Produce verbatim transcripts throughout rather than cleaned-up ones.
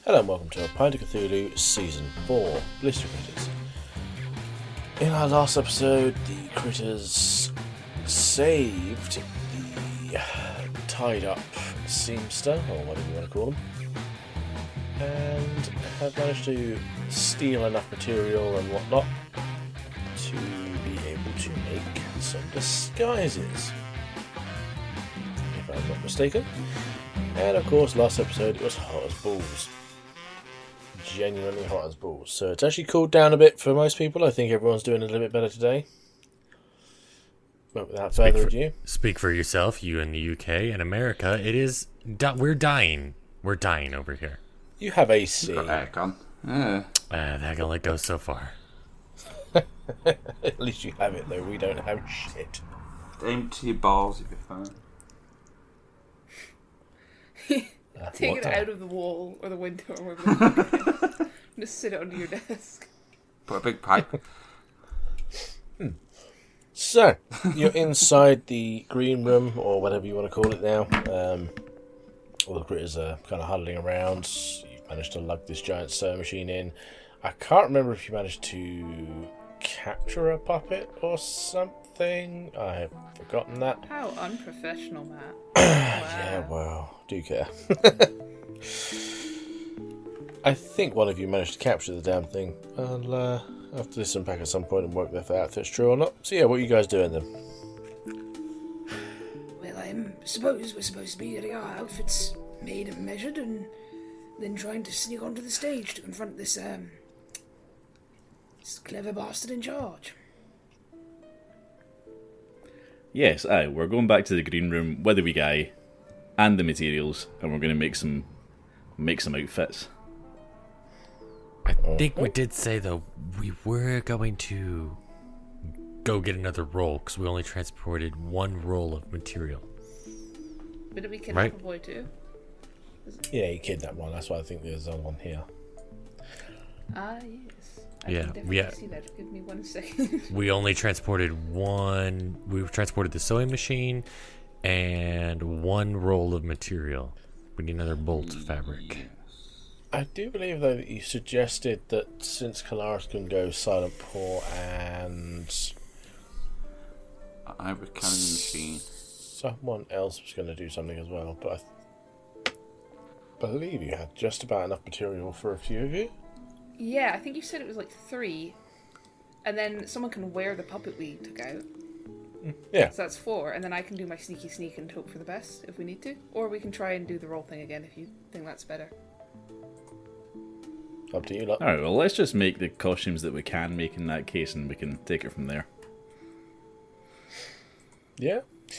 Hello and welcome to a Pint of Cthulhu Season four, Blister Critters. In our last episode, the critters saved the tied-up seamster, or whatever you want to call them, and have managed to steal enough material and whatnot to be able to make some disguises, if I'm not mistaken. And of course, last episode it was hot as balls. Genuinely hot as balls. So it's actually cooled down a bit for most people. I think everyone's doing a little bit better today. But without further speak for, ado, speak for yourself. You in the U K and America, it is di- we're dying. We're dying over here. you have A C. Got aircon. Yeah. Uh, that can only go so far. At least you have it, though. We don't have shit. Aim to your balls if you're fine. Uh, Take what it the- out of the wall or the window or whatever. Just sit it under your desk. Put a big pipe. So, you're inside the green room, or whatever you want to call it now. Um, all the critters are kind of huddling around. You've managed to lug this giant sewing machine in. I can't remember if you managed to capture a puppet or something. I've forgotten that. How unprofessional, Matt. Yeah, Wow. well, do care. I think one of you managed to capture the damn thing. I'll uh, have to listen back at some point and work that out if it's true or not. So yeah, what are you guys doing then? Well, I suppose we're supposed to be getting our outfits made and measured and then trying to sneak onto the stage to confront this, um, this clever bastard in charge. Yes, aye, we're going back to the green room with the wee guy and the materials, and we're going to make some make some outfits. I think we did say though we were going to go get another roll because we only transported one roll of material. But we can Right. have a boy too. Yeah, you kidnapped one. That's why I think there's another one here. Ah, yes. I Yeah, can definitely yeah. see that. Give me one second. We only transported one. We transported the sewing machine and one roll of material. We need another bolt of fabric. I do believe though that you suggested that since Kalaris can go Silent Paw and I was counting the machine. someone else was going to do something as well, but I th- believe you had just about enough material for a few of you. Yeah, I think you said it was like three. And then someone can wear the puppet we took out. Yeah. So that's four. And then I can do my sneaky sneak and hope for the best if we need to. Or we can try and do the roll thing again if you think that's better. Up to you lot. Alright, well, let's just make the costumes that we can make in that case, and we can take it from there. Yeah.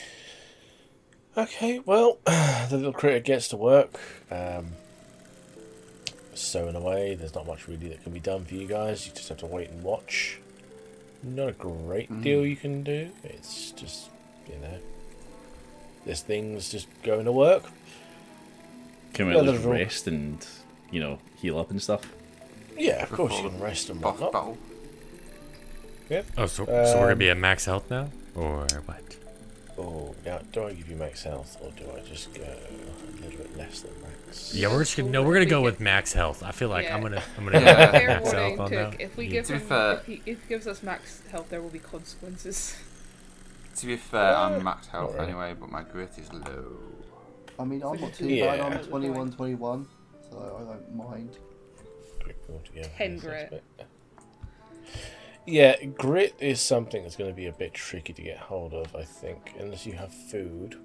Okay, well, the little critter gets to work. Um, sewing away. There's not much really that can be done for you guys. You just have to wait and watch. Not a great deal you can do. It's just, you know, this thing's just going to work. Can we Yeah, at least there's all- rest and, you know, heal up and stuff? Yeah, of course you Before can the rest and Boss whatnot. battle. Yeah. Oh, so, so we're gonna Um, be at max health now, or what? Oh, now do I give you max health or do I just go a little bit less than max? Yeah, we're just gonna no. We're gonna go with max health. I feel like Yeah. I'm gonna I'm gonna go Yeah. with Fair max warning, health on Took. that. If we Yeah. give To be him, fair- if he, if he gives us max health, there will be consequences. To be fair, I'm max health Alright. anyway, but my grit is low. I mean, I'm not too Yeah. bad. I'm twenty-one, twenty-one, so I don't mind. Quick roll together. Ten That's grit. a bit- Yeah, grit is something that's going to be a bit tricky to get hold of, I think, unless you have food.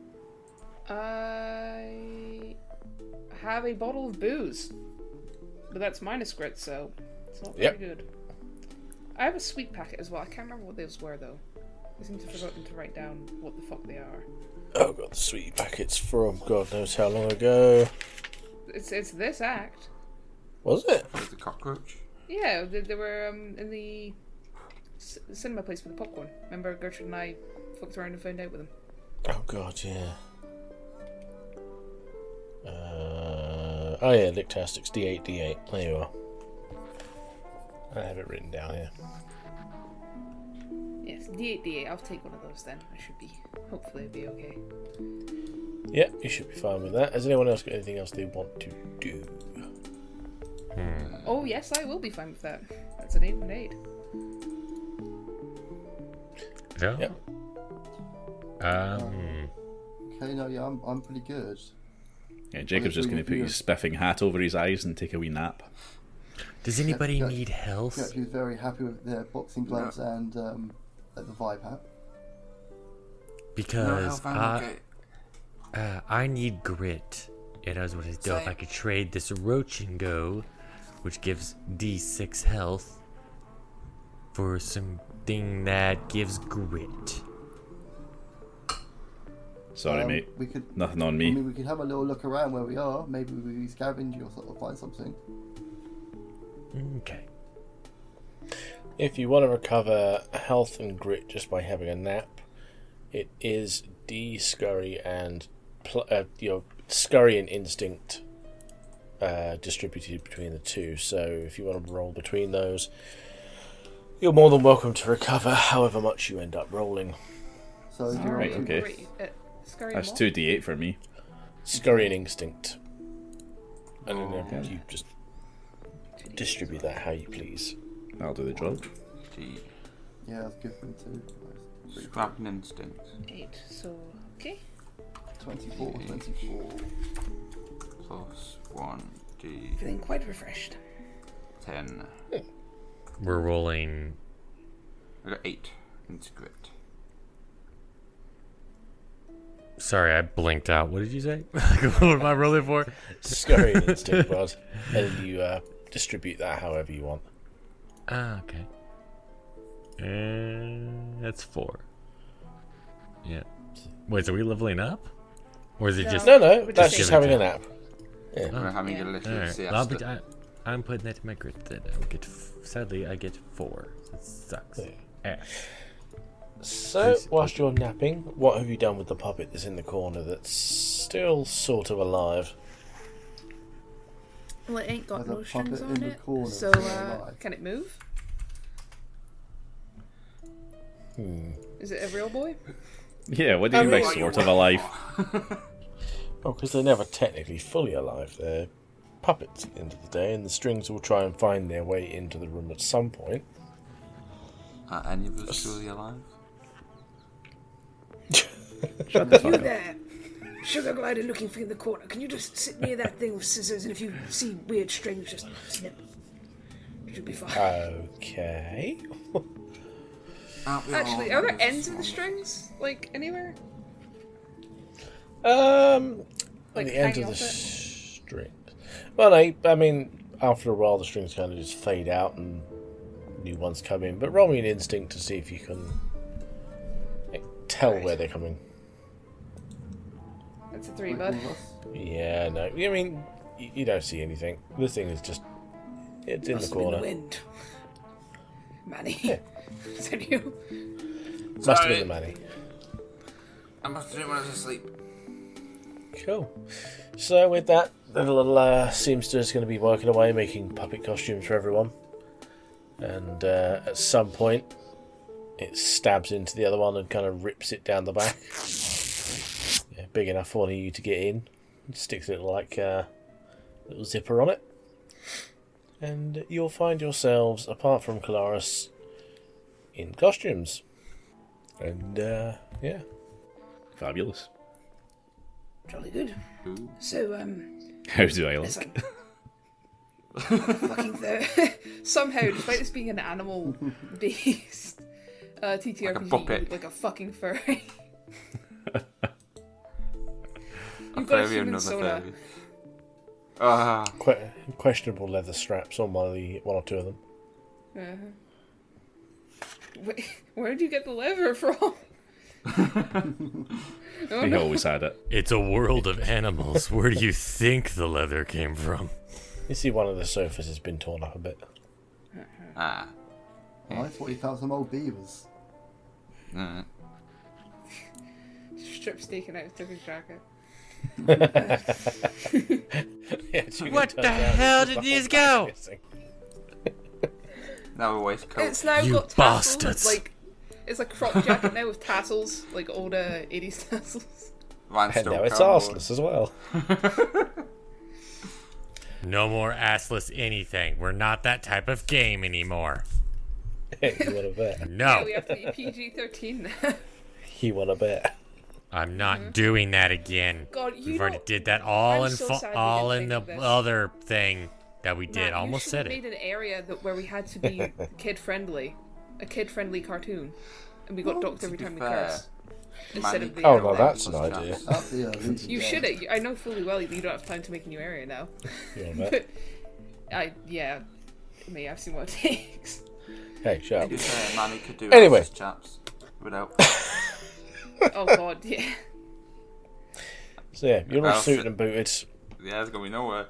I have a bottle of booze, but that's minus grit, so it's not very Yep. good. I have a sweet packet as well. I can't remember what those were though. I seem to have forgotten to write down what the fuck they are. Oh god, the sweet packets from God knows how long ago. It's it's this act. Was it? There's the cockroach. Yeah, they, they were um, in the c- cinema place with the popcorn. Remember Gertrude and I fucked around and found out with them. Oh god, yeah. Uh, oh yeah, Lictastics, D eight, D eight. There you are. I have it written down here. Yes, D eight, D eight. I'll take one of those then. I should be. Hopefully, it'll be okay. Yeah, you should be fine with that. Has anyone else got anything else they want to do? oh yes, I will be fine with that. That's an eight and eight. Yeah. Yep. Um. Okay, no, yeah, I'm, I'm pretty good. Yeah, Jacob's just going to put his spiffing hat over his eyes and take a wee nap. Does anybody Yeah, need Yeah, health? he was very happy with their boxing gloves and um, the vibe hat. No Because health, I'm I, okay. uh, I need grit. And I was going to know if I Same. could trade this Roach and Go, which gives D six health, for something that gives grit. Sorry, Um, mate. We could, Nothing on I me. mean, we could have a little look around where we are. Maybe we scavenge or sort of find something. Okay. If you want to recover health and grit just by having a nap, it is D scurry and pl- uh, your scurry and instinct uh, distributed between the two. So if you want to roll between those, you're more than welcome to recover however much you end up rolling. So do you Right, want to- okay. Great. Uh, Scurry That's what? two d eight for me. Scurry and instinct. I don't know. You just distribute that how you please. That'll do the job. Gee. Yeah, that's good for me too. Nice. Scrap and instinct. Eight. So okay. twenty-four, twenty-four. Plus one D Feeling quite refreshed. ten. We're rolling. I got eight into grit. Sorry, I blinked out. What did you say? What am I rolling for? Scurry and instinct, Rod. And you uh, distribute that however you want. Ah, okay. And that's four. Yeah. Wait, so are we leveling up? Or is it No. just... No, no, We're that's just just giving having a it nap. Yeah. We're having yeah. a little Alright, siesta. well, I'll be, I, I'm putting that to my grit then. I will get, f- sadly, I get four. That sucks. Yeah. Eh. So, Please. whilst you're napping, what have you done with the puppet that's in the corner that's still sort of alive? Well, it ain't got There's a no strings puppet on in the it. corner So still uh, alive. can it move? Hmm. Is it a real boy? Yeah, what do you I mean by mean- sort of alive? Well, because they're never technically fully alive. They're puppets at the end of the day, and the strings will try and find their way into the room at some point. Are any of us truly alive? Shut the You fuck up. there, sugar glider looking for in the corner. Can you just sit near that thing with scissors, and if you see weird strings, just snip. Should be fine. Okay. Aren't we all Actually, are there members of ends in the Swan? strings? Like anywhere? Um, Like the end hanging of the off it? string. Well, I, I mean, after a while, the strings kind of just fade out and new ones come in. But roll me an instinct to see if you can like, tell where they're coming. That's a three, Like bud. all of us. Yeah, no. I mean, you, you don't see anything. The thing is just it's in Must the have been corner. the wind. Manny, is that you? Must have Sorry. been the money. I must have done it when I was asleep. Cool. So with that, the little uh, seamster is going to be working away, making puppet costumes for everyone. And uh, at some point, it stabs into the other one and kind of rips it down the back. Yeah, big enough for one of you to get in. Sticks a little like uh, little zipper on it, and you'll find yourselves, apart from Colaris, in costumes. And uh, yeah. Fabulous. Jolly good. Ooh. So, um, How do I it's look? like fucking there. Somehow, despite this being an animal based uh, T T R P G, Like a you look puppet. like a fucking furry. A You've got a fairy, human another soda. fairy. Ah, Que- questionable leather straps on one of the one or two of them. Uh-huh. Wait, where did you get the leather from? Oh, He no. always had it. It's a world of animals. Where do you think the leather came from? You see one of the sofas has been torn up a bit. ah. I thought you found some old beavers. Mm. Strip steaking out, took his jacket. Yeah, it's usually What turned the out hell it's did the these whole go? back missing. Now a waistcoat. It's now You got tassels, bastards. like it's a crop jacket now with tassels, like old uh, eighties tassels. And Rhinestone now it's cowboy. arseless as well. No more assless anything. We're not that type of game anymore. Hey, you want to bet? Yeah, No, we have to be P G thirteen now. You want to bet? I'm not doing that again. God, you We've know, already did that all I'm in so fo- sad we all didn't in the think of this. other thing that we did. Matt, I you almost should said have it. made an area that where we had to be kid friendly, a kid friendly cartoon, and we got Well, docked every to be time we fair, cursed. Instead of the Oh, area. no, that's an Chaps. idea. Up the uh, Legion You guy. should have. I know fully well that you don't have time to make a new area now. You want to bet? But I yeah, me I've seen what it takes. Hey, shut To up. be fair, Manny could do Anyway. Alpha's chaps without. Oh god, yeah. So yeah, you're all Well, suited so- and booted. Yeah, it's going nowhere.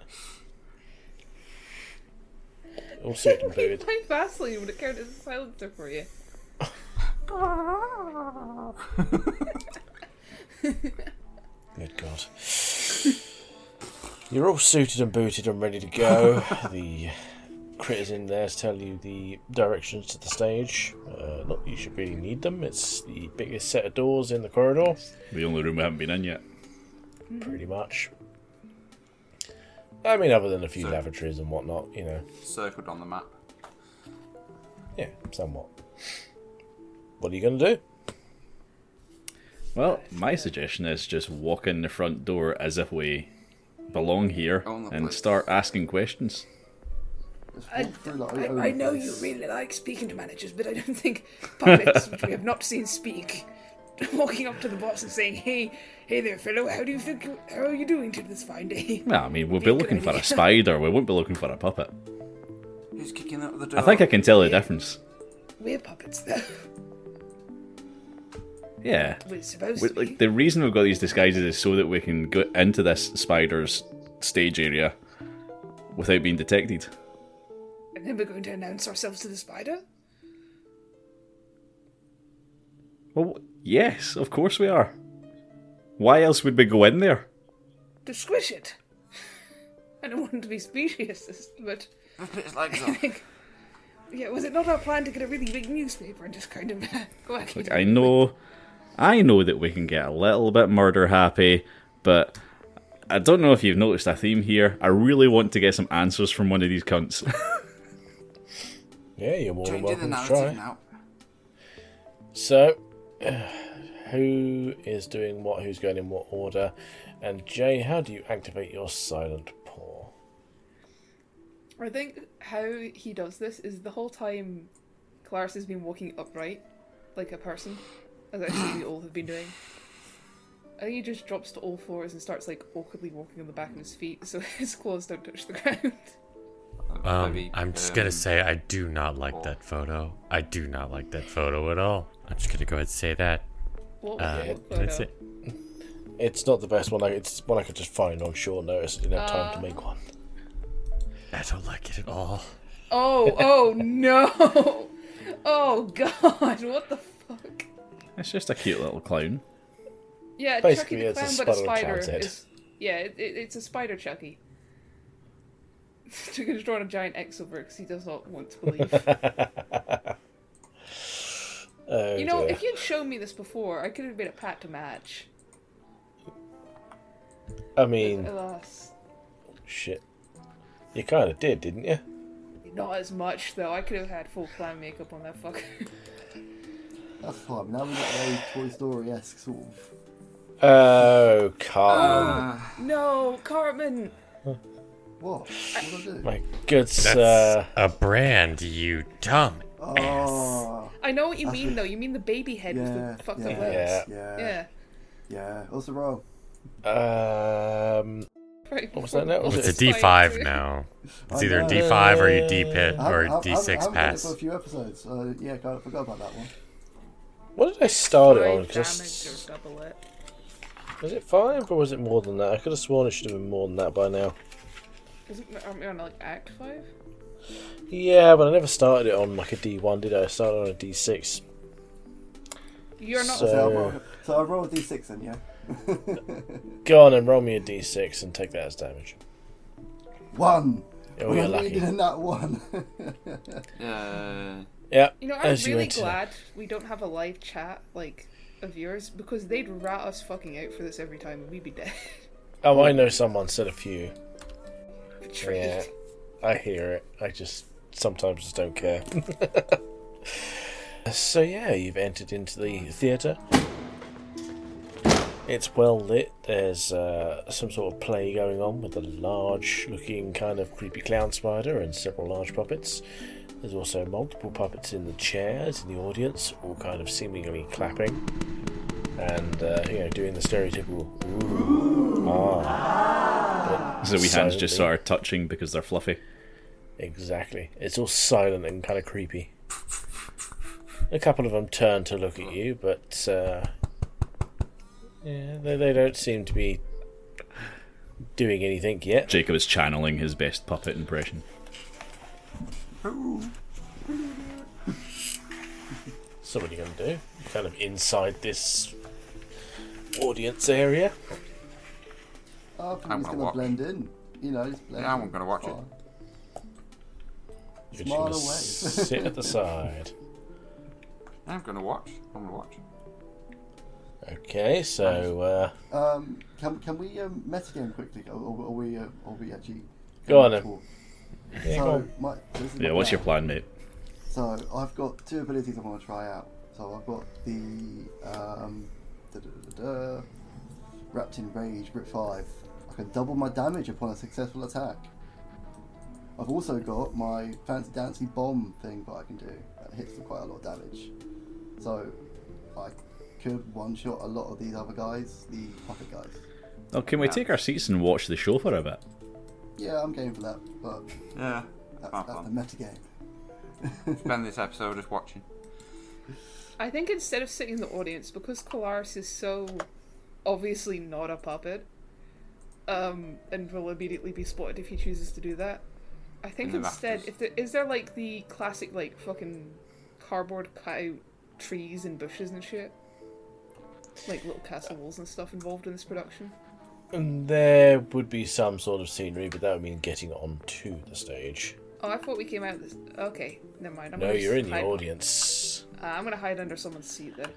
All suited and booted. My Vaseline would have count as a silencer for you. Good God. You're all suited and booted and ready to go. The critters in there to tell you the directions to the stage. Uh, not that you should really need them. It's the biggest set of doors in the corridor, The only room we haven't been in yet. pretty much. I mean, other than a few So- lavatories and whatnot, you know. Circled on the map. Yeah, somewhat. What are you going to do? Well, my suggestion is just walk in the front door as if we belong here Own the and place. start asking questions. Just I, walk through like, I, own I know place. you really like speaking to managers, but I don't think puppets, which we have not seen speak, walking up to the boss and saying, "Hey, hey there, fellow. How do you think? How are you doing to this fine day?" Well, I mean, we'll be Good looking for a idea. spider. We won't be looking for a puppet. Who's kicking out the door? I think I can tell the difference. We're puppets, though. Yeah. We're supposed We, to be. like, the reason we've got these disguises is so that we can go into this spider's stage area without being detected. And then we're going to announce ourselves to the spider. Well, yes, of course we are. Why else would we go in there? To squish it. I don't want to be specious, but Rip its legs I off. think. Yeah, was it not our plan to get a really big newspaper and just kind of go at Like, I know, I know that we can get a little bit murder happy, but I don't know if you've noticed a theme here. I really want to get some answers from one of these cunts. Yeah, you're more than Changing the welcome to narrative try. now. So, who is doing what? Who's going in what order? And Jay, how do you activate your silent paw? I think how he does this is the whole time Clarice has been walking upright, like a person, as actually we all have been doing. I think he just drops to all fours and starts like awkwardly walking on the back of his feet so his claws don't touch the ground. Um, Maybe, I'm just um, gonna say I do not like that photo. I do not like that photo at all. I'm just gonna go ahead and say that. What Uh, was it? that's Photo? it. It's not the best one. I, it's one I could just find on short notice. I didn't have time to Uh. make one. I don't like it at all. Oh, oh no! Oh god, what the fuck? It's just a cute little clown. Yeah, Basically, Chucky the it's a clown, but a spider with spider clown's head. is. Yeah, it, it, it's a spider Chucky. Chucky's drawn a giant X over it because he does not want to believe. Oh, You know, dear. if you'd shown me this before, I could have made a pat to match. I mean, Alas, shit. You kind of did, didn't you? not as much though. I could have had full clown makeup on that fucker. That's fine. Now we got a Toy Story-esque sort of. Oh, Carl. Ah, No, Cartman. What? What did I do? My good That's sir. a brand, you dumb. Oh, I know what you That's mean a- though. You mean the baby head yeah, with the fucked yeah, up legs? yeah, Yeah. yeah. Also wrong. Um, Right What was that now? before Was It's a it D five now. It's I either a know. D five or you D pit I or haven't- I D haven't- six I haven't done it pass. for a few episodes. Uh, yeah, kind of forgot about that one. what did I start it on? Five 'Cause damage or double it. was it five or was it more than that? I could have sworn it should have been more than that by now. Isn't aren't we on like Act five? Yeah, but I never started it on like a D one, did I? I started on a D six. You're not. So- So, I'll roll, so I'll roll a d six then, yeah? Go on and roll me a D six and take that as damage. One! Oh, When you're I lucky. needed a nat one. yeah. Yeah, You know, I'm as you really went to- glad we don't have a live chat like of yours because they'd rat us fucking out for this every time and we'd be dead. Oh, I know someone said a few. treat. Yeah, I hear it. I just sometimes just don't care. So yeah, you've entered into the theatre. It's well lit. There's uh, some sort of play going on with a large-looking kind of creepy clown spider and several large puppets. There's also multiple puppets in the chairs in the audience, all kind of seemingly clapping and uh, you know, doing the stereotypical ooh, ah. but So we hands silently. just start touching because they're fluffy. Exactly. It's all silent and kind of creepy. A couple of them turn to look at you, but uh, yeah, they, they don't seem to be doing anything yet. Jacob is channeling his best puppet impression. So what are you going to do? Kind of inside this audience area. I think I'm he's gonna going to watch. blend in. You know, just blend Yeah, I'm in. gonna watch it. Fine. You're Smile just away. gonna sit at the side. I'm gonna watch. I'm gonna watch. Okay, so uh, Um, can can we um, metagame quickly, or, or, or we uh, or we actually? Go on then. talk? yeah, go So, on. my, this is Yeah, my what's your plan. plan, mate? So I've got two abilities I want to try out. So I've got the um, da, da, da, da, Wrapped in Rage, Grit five. I can double my damage upon a successful attack. I've also got my fancy dancy bomb thing that I can do. That hits for quite a lot of damage. So I could one shot a lot of these other guys, the puppet guys. Oh, can we take our seats and watch the show for a bit? Yeah, I'm game for that, but Yeah. that's, Have that's the fun. meta game. Spend this episode just watching. I think instead of sitting in the audience, because Colaris is so obviously not a puppet, um, and will immediately be spotted if he chooses to do that, I think In the instead, rafters. if there, is there like the classic like fucking cardboard cutout trees and bushes and shit, like little castle walls and stuff involved in this production? And there would be some sort of scenery, but that would mean getting onto the stage. Oh, I thought we came out. This... Okay, never mind. I'm No, gonna you're in just the hide... audience. Uh, I'm gonna hide under someone's seat then.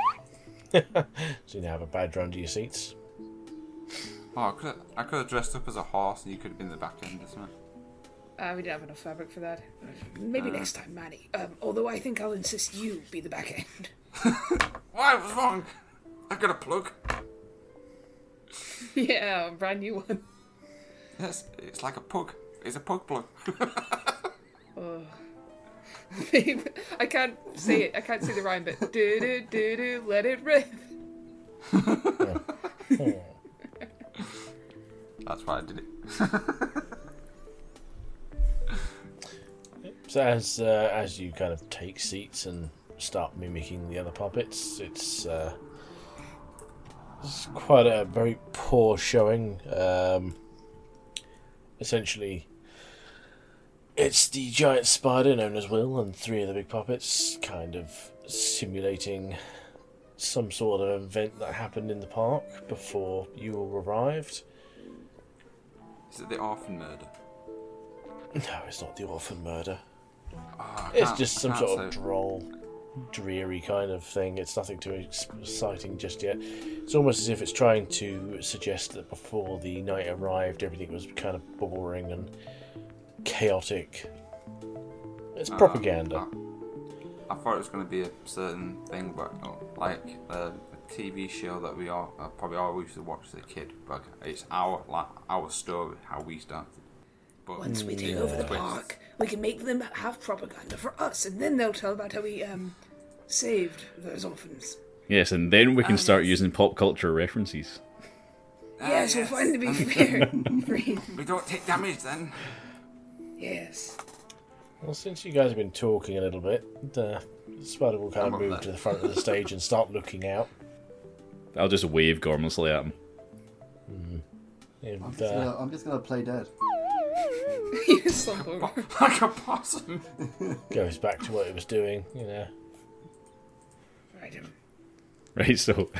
So you now have a badge under your seats. Oh, I could I could have dressed up as a horse and you could have been the back end or something. Uh, we didn't have enough fabric for that. Maybe next time, Manny. Um, although I think I'll insist you be the back end. Why? What's wrong? I got a plug. Yeah, a brand new one. Yes, it's like a pug. It's a pug plug. Oh. I can't say it. I can't say the rhyme, but do do do do, let it rip. That's why I did it. So as uh, as you kind of take seats and start mimicking the other puppets, it's uh, it's quite a very poor showing. Um, essentially, it's the giant spider known as Will and three of the big puppets, kind of simulating some sort of event that happened in the park before you all arrived. Is it the orphan murder? No, it's not the orphan murder. Oh, I It's can't- just I some can't sort of say- droll, dreary kind of thing. It's nothing too ex- exciting just yet. It's almost as if it's trying to suggest that before the night arrived, everything was kind of boring and chaotic. It's Uh, propaganda. I, I thought it was going to be a certain thing, but oh, like uh, a T V show that we all uh, probably all used to watch as a kid. But it's our like our story, how we started. But Once we take over the Twist. park, we can make them have propaganda for us, and then they'll tell about how we um saved those orphans. Yes, and then we can Ah, start yes. using pop culture references. Ah, yes, we'll finally be fair. Free. we don't take damage then. Yes. Well, since you guys have been talking a little bit, the spider will kind I'm of up move there. to the front of the stage and start looking out. I'll just wave gormlessly at him. And, I'm just, uh, gonna, I'm just gonna play dead. You slump over. Like a possum. goes back to what it was doing, you know. Right. Um, Right, so...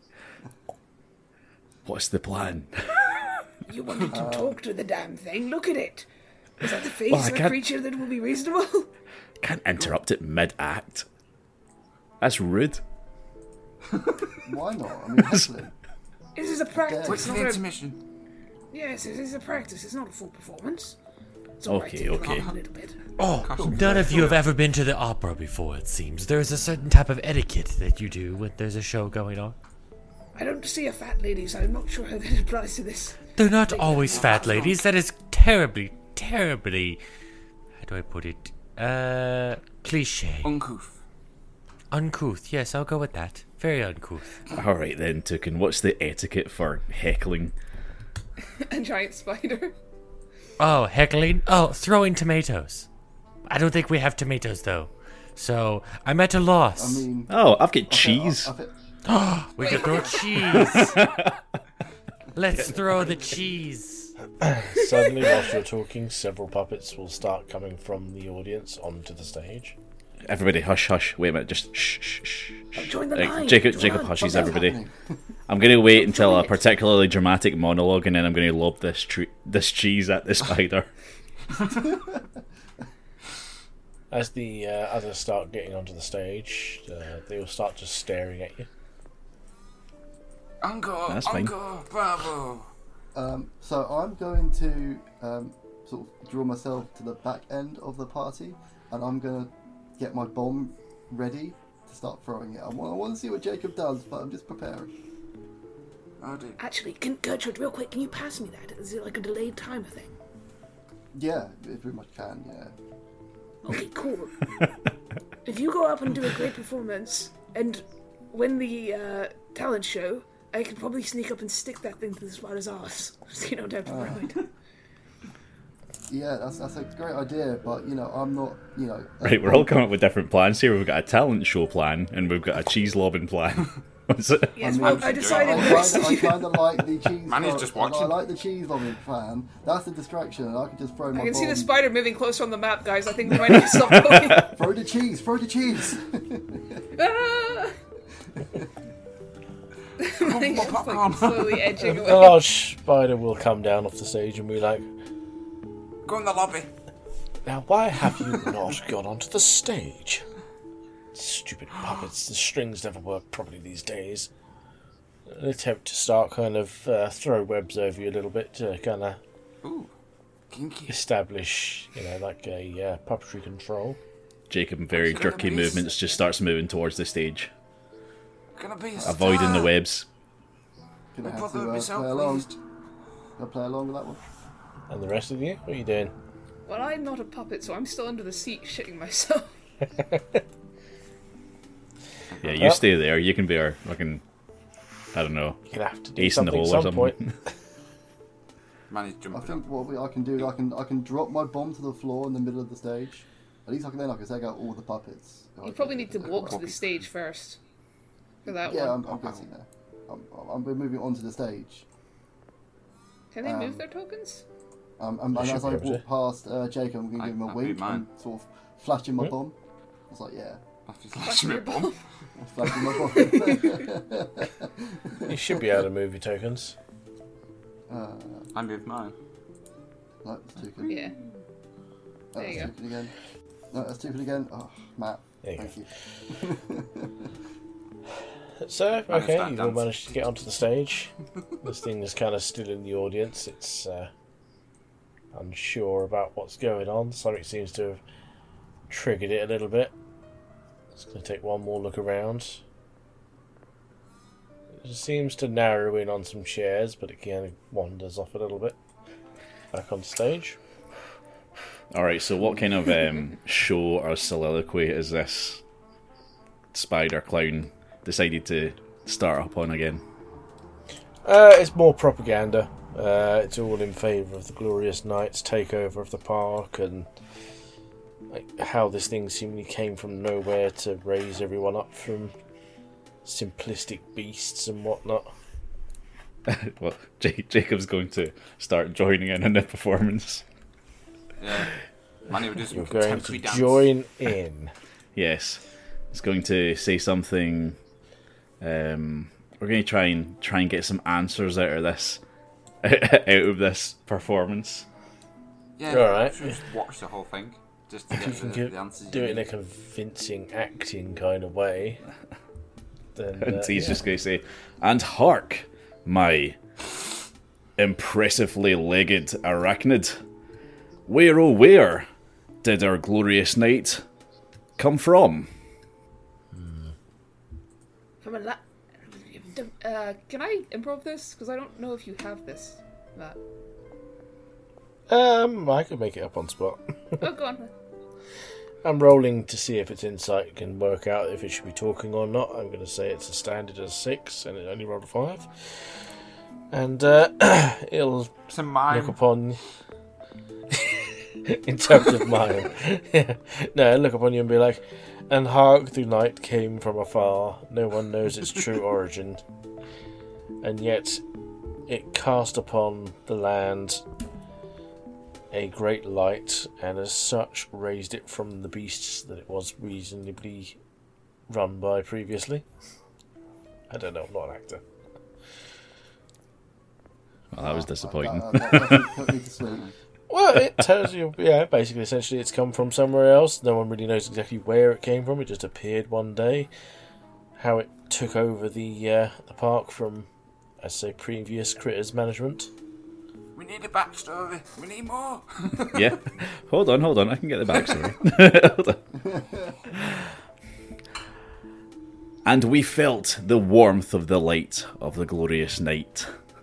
What's the plan? you wanted to talk to the damn thing. Look at it. Is that the face Well, I of a can't- creature that will be reasonable? Can't interrupt it mid-act. That's rude. Why not? I mean, heckling. This is a practice. Wait for not the a- intermission. Yes, it is a practice. It's not a full performance. It's all right Okay, to give okay. up a little bit. Oh, none of you have ever been to the opera before, it seems. There's a certain type of etiquette that you do when there's a show going on. I don't see a fat lady, so I'm not sure how that applies to this. They're not always fat ladies. That is terribly, terribly... How do I put it? Uh, cliche. Uncouth. Uncouth. Yes, I'll go with that. Very uncouth. All right then, Tukin. What's the etiquette for heckling? A giant spider. Oh, heckling? Oh, throwing tomatoes. I don't think we have tomatoes, though. So, I'm at a I loss. mean, Oh, I've got okay, cheese. I, I thi- We could throw cheese. Let's throw the cheese. Suddenly, whilst you're talking, several puppets will start coming from the audience onto the stage. Everybody, hush, hush. Wait a minute, just shh, shh, shh. shh. Join the Right, line. Jacob, Come Jacob on. hushes what's everybody. happening? I'm going to wait until a it. particularly dramatic monologue, and then I'm going to lob this tre- this cheese at the spider. As the uh, others start getting onto the stage, uh, they will start just staring at you. Encore, That's fine. encore, bravo. Um, so I'm going to um, sort of draw myself to the back end of the party, and I'm going to get my bomb ready to start throwing it. I want, I want to see what Jacob does, but I'm just preparing. Oh dear. Actually, can Gertrude, real quick, can you pass me that? Is it like a delayed timer thing? Yeah, it pretty much can, yeah. Okay, cool. If you go up and do a great performance and win the uh, talent show, I could probably sneak up and stick that thing to the spider's ass, so you don't have to throw it. Yeah, that's that's a great idea, but, you know, I'm not, you know... Right, we're all coming up with different plans here. We've got a talent show plan, and we've got a cheese lobbing plan. What's it? Yes, mean, well, I I decided kind most of, of I you... kind of like the cheese. Manny's lo- just I watching. like the cheese lobbing plan. That's the distraction, and I can just throw my I can see the bomb. spider moving closer on the map, guys. I think we might need to stop talking. Throw the cheese! Throw the cheese! Ah! He's just, like, slowly edging A away. large spider will come down off the stage and be like, Go in the lobby. "Now, why have you not gone onto the stage? Stupid puppets, the strings never work properly these days." An attempt to start kind of uh, throw webs over you a little bit to kind of Ooh, kinky. establish, you know, like a uh, puppetry control. Jacob, in very It's gonna jerky be movements, s- just starts moving towards the stage, Gonna be a avoiding the star. webs. Gonna My have brother to would be uh, so play along. pleased. I'll play along with that one. And the rest of you, what are you doing? Well, I'm not a puppet, so I'm still under the seat shitting myself. Yeah, you Well- stay there. You can be our fucking, I don't know, You're gonna have to do ace in the something hole at or some something. point. Manny's I jumping think up. what we, I can do, I can I can drop my bomb to the floor in the middle of the stage. At least I can then I can take out all the puppets. You probably need to walk to the stage first. For that Yeah, one. I'm, I'm getting there. I'm, I'm, we're moving onto the stage. Can they um, move their tokens? Um, and, They and should as be I able to. walk past uh, Jacob, I'm going to I- give him a I wink do mine. and sort of flashing my Hmm? bomb. I was like, yeah, After flashing me bomb. flashing my bomb. You should be able to move your tokens. uh, I moved mine. no, that's too good. Yeah. No, There you that's too good again. No, that's too good again. Oh, Matt, There you thank you. So, Managed okay, that you've all dance. managed to get onto the stage. This thing is kind of still in the audience. It's uh, unsure about what's going on. Something seems to have triggered it a little bit. It's going to take one more look around. It seems to narrow in on some chairs, but it kind of wanders off a little bit. Back on stage. All right. So, what kind of um, show or soliloquy is this spider clown decided to start up on again? Uh, it's more propaganda. Uh, it's all in favour of the Glorious Knights' takeover of the park and like, how this thing seemingly came from nowhere to raise everyone up from simplistic beasts and whatnot. Well, J- Jacob's going to start joining in on the performance. Yeah. Manny would do some You're going to contemporary dance. join in. Yes, he's going to say something. Um, we're going to try and try and get some answers out of this, out of this performance. Yeah, You're alright. should just watch the whole thing. Just to If get you the, can the get, answers. do you it in a need. convincing acting kind of way, then And uh, he's yeah. just going to say, "And hark, my impressively legged arachnid. Where, oh where, did our glorious knight come from? From a la- uh, can I improv this? Because I don't know if you have this, Matt. Um, I could make it up on spot. Oh, go on. I'm rolling to see if its insight can work out if it should be talking or not. I'm going to say it's a standard of six, and it only rolled a five. And uh, it'll It's a mime. look upon in terms of mine. Yeah. No, look upon you and be like, and hark, the night came from afar. No one knows its true origin, and yet it cast upon the land a great light, and as such raised it from the beasts that it was reasonably run by previously. I don't know, I'm not an actor. Well, that was disappointing. Uh, that definitely put me to sleep. Well, it tells you, yeah, basically, essentially, it's come from somewhere else. No one really knows exactly where it came from. It just appeared one day. How it took over the uh, the park from, I say, previous critters management. We need a backstory. We need more. Yeah. Hold on, hold on. I can get the backstory. Hold on. And we felt the warmth of the light of the glorious night.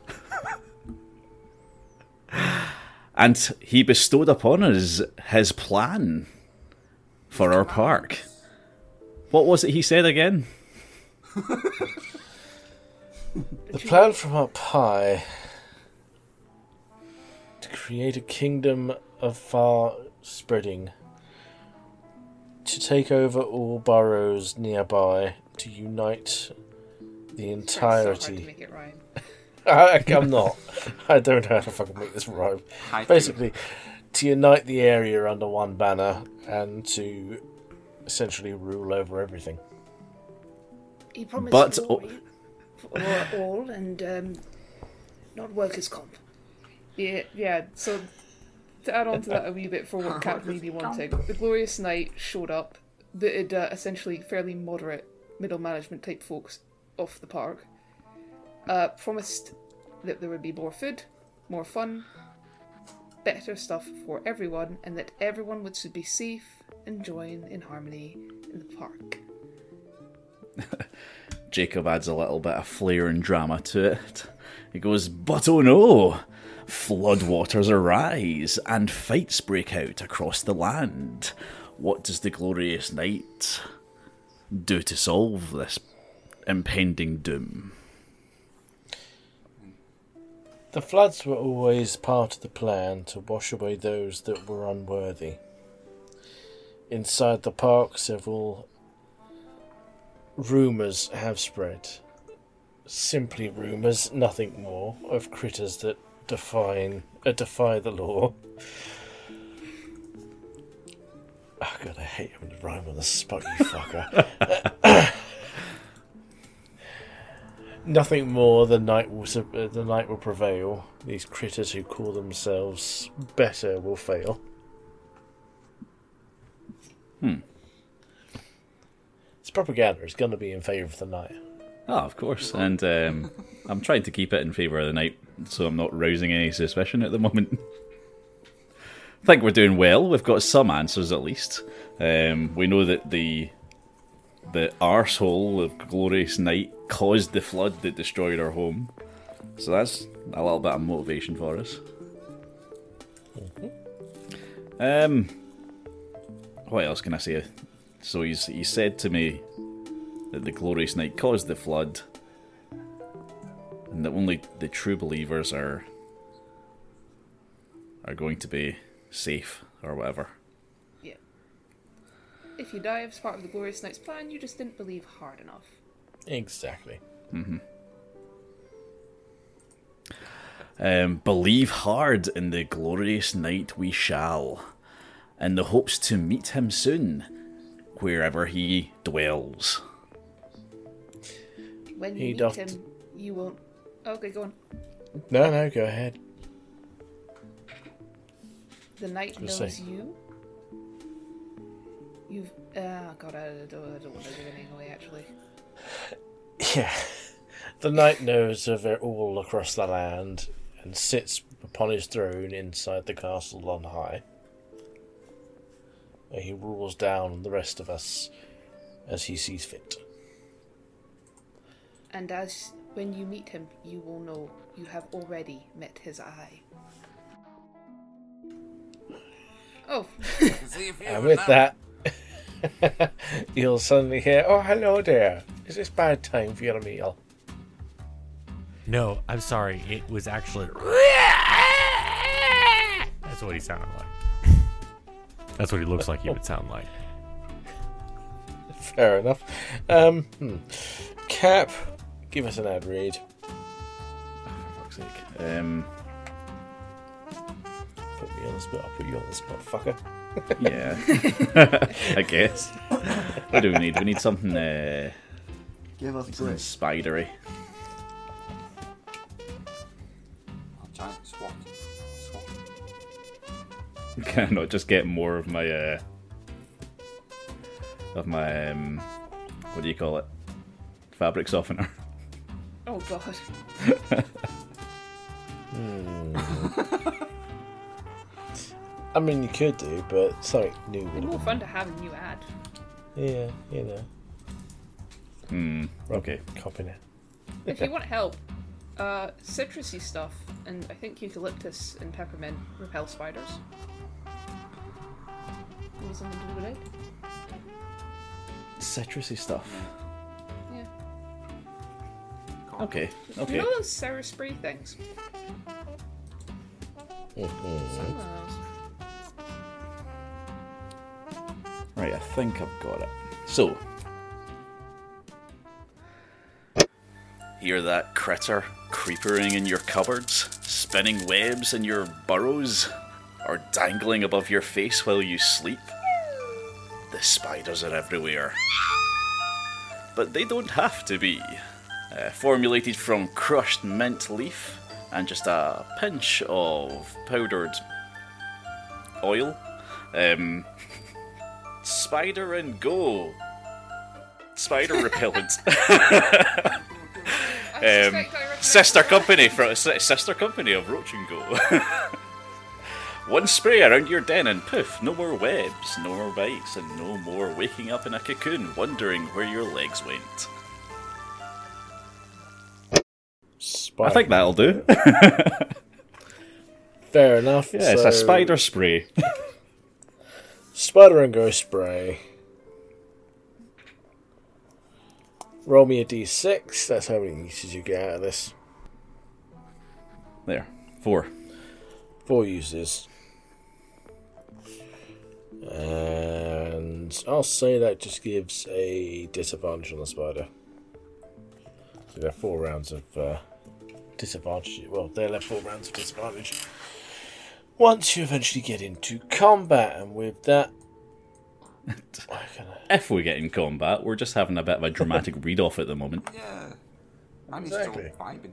And he bestowed upon us his plan for our park. What was it he said again? The plan from up high to create a kingdom of far spreading, to take over all boroughs nearby, to unite the So hard to entirety. make it rhyme. I, I'm not. I don't know how to fucking make this rhyme. Haiku. Basically, to unite the area under one banner and to essentially rule over everything. He promised But- glory for all and um, not workers' comp. Yeah, yeah. So to add on to that a wee bit for what Cat really wanted, the Glorious Knight showed up. The it, uh, essentially fairly moderate middle management type folks off the park. Uh, promised that there would be more food, more fun, better stuff for everyone, and that everyone would be safe and join in harmony in the park. Jacob adds a little bit of flair and drama to it. He goes, but oh no! Floodwaters arise, and fights break out across the land. What does the glorious knight do to solve this impending doom? The floods were always part of the plan to wash away those that were unworthy. Inside the park, several rumours have spread. Simply rumours, nothing more, of critters that define, uh, defy the law. Oh god, I hate having to rhyme on the spot, you fucker. Nothing more, the night will sub- uh, the night will prevail. These critters who call themselves better will fail. Hmm. It's propaganda. It's going to be in favour of the night. Ah, of course. And um, I'm trying to keep it in favour of the night, so I'm not rousing any suspicion at the moment. I think we're doing well. We've got some answers at least. Um, we know that the the arsehole of Glorious Night caused the flood that destroyed our home. So that's a little bit of motivation for us. Um, what else can I say? So he's he said to me that the Glorious Night caused the flood, and that only the true believers are are going to be safe or whatever. Yeah. If you die as part of the Glorious Knight's plan, you just didn't believe hard enough. Exactly. Mm-hmm. Um, believe hard in the glorious night we shall, in the hopes to meet him soon, wherever he dwells. When He you meet doth- him, you won't. Okay, go on. No, no, go ahead. The knight Just knows say. you. You've. Ah, God, I don't, I don't want to give anything away, actually. Yeah. The night knows of it all across the land, and sits upon his throne inside the castle on high. Where he rules down on the rest of us as he sees fit. And as when you meet him, you will know you have already met his eye. Oh. See if you And were with now. that, you'll suddenly hear, "Oh, hello there. Is this bad time for your meal?" No, I'm sorry. It was actually. That's what he sounded like. That's what he looks like he would sound like. Fair enough. Um, hmm. Cap, give us an ad read. For fuck's sake. Um, Put me on the spot. I'll put you on the spot, fucker. yeah. I guess. What do we need? We need something, uh, Give us something grit. spidery. Oh, giant swat. Swat. Can I not just get more of my, uh, of my, um, what do you call it? Fabric softener. Oh god. I mean, you could do, but something new It's would more have fun to have a new ad. been. Yeah, you know. Hmm. Okay. Copying it. If you want help, uh, citrusy stuff, and I think eucalyptus and peppermint repel spiders. Maybe something to do with it? Citrusy stuff. Yeah. Okay. You Okay. know those Sarah spray things? Mhm. Some of those. Right, I think I've got it. So, hear that critter creepering in your cupboards, spinning webs in your burrows, or dangling above your face while you sleep? The spiders are everywhere. But they don't have to be. Uh, formulated from crushed mint leaf and just a pinch of powdered oil. Um... Spider and Go. Spider repellent. I Um, suspect I recognise sister the company from sister company of Roach and Go. One spray around your den and poof, no more webs, no more bites, and no more waking up in a cocoon wondering where your legs went. Spider. I think that'll do. Fair enough. Yeah, it's so, a spider spray. Spider and Go spray. Roll me a d six. That's how many uses you get out of this. There, four. Four uses. And I'll say that just gives a disadvantage on the spider. So there are four rounds of uh, disadvantage. Well, they'll have four rounds of disadvantage once you eventually get into combat. And with that, I'm gonna... If we get in combat, we're just having a bit of a dramatic read off at the moment. Yeah. I'm Exactly. still vibing.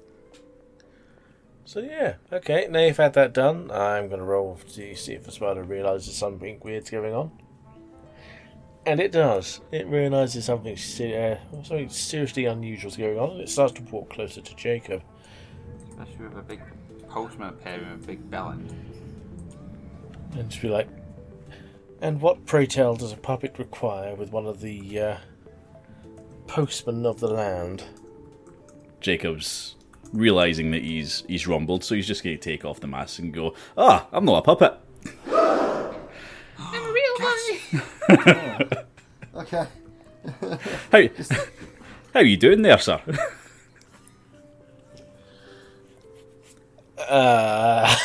So yeah, okay, now you've had that done, I'm going to roll to see if the spider realises something weird's going on. And it does. It realises something, se- uh, something seriously unusual's going on, and it starts to walk closer to Jacob. Especially with a big postman appearing with a big bell end. And just be like, and what, pray tell, does a puppet require with one of the uh, postmen of the land? Jacob's realising that he's he's rumbled, so he's just going to take off the mask and go, ah, I'm not a puppet. I'm a real guy! Okay. How, how are you doing there, sir? Uh,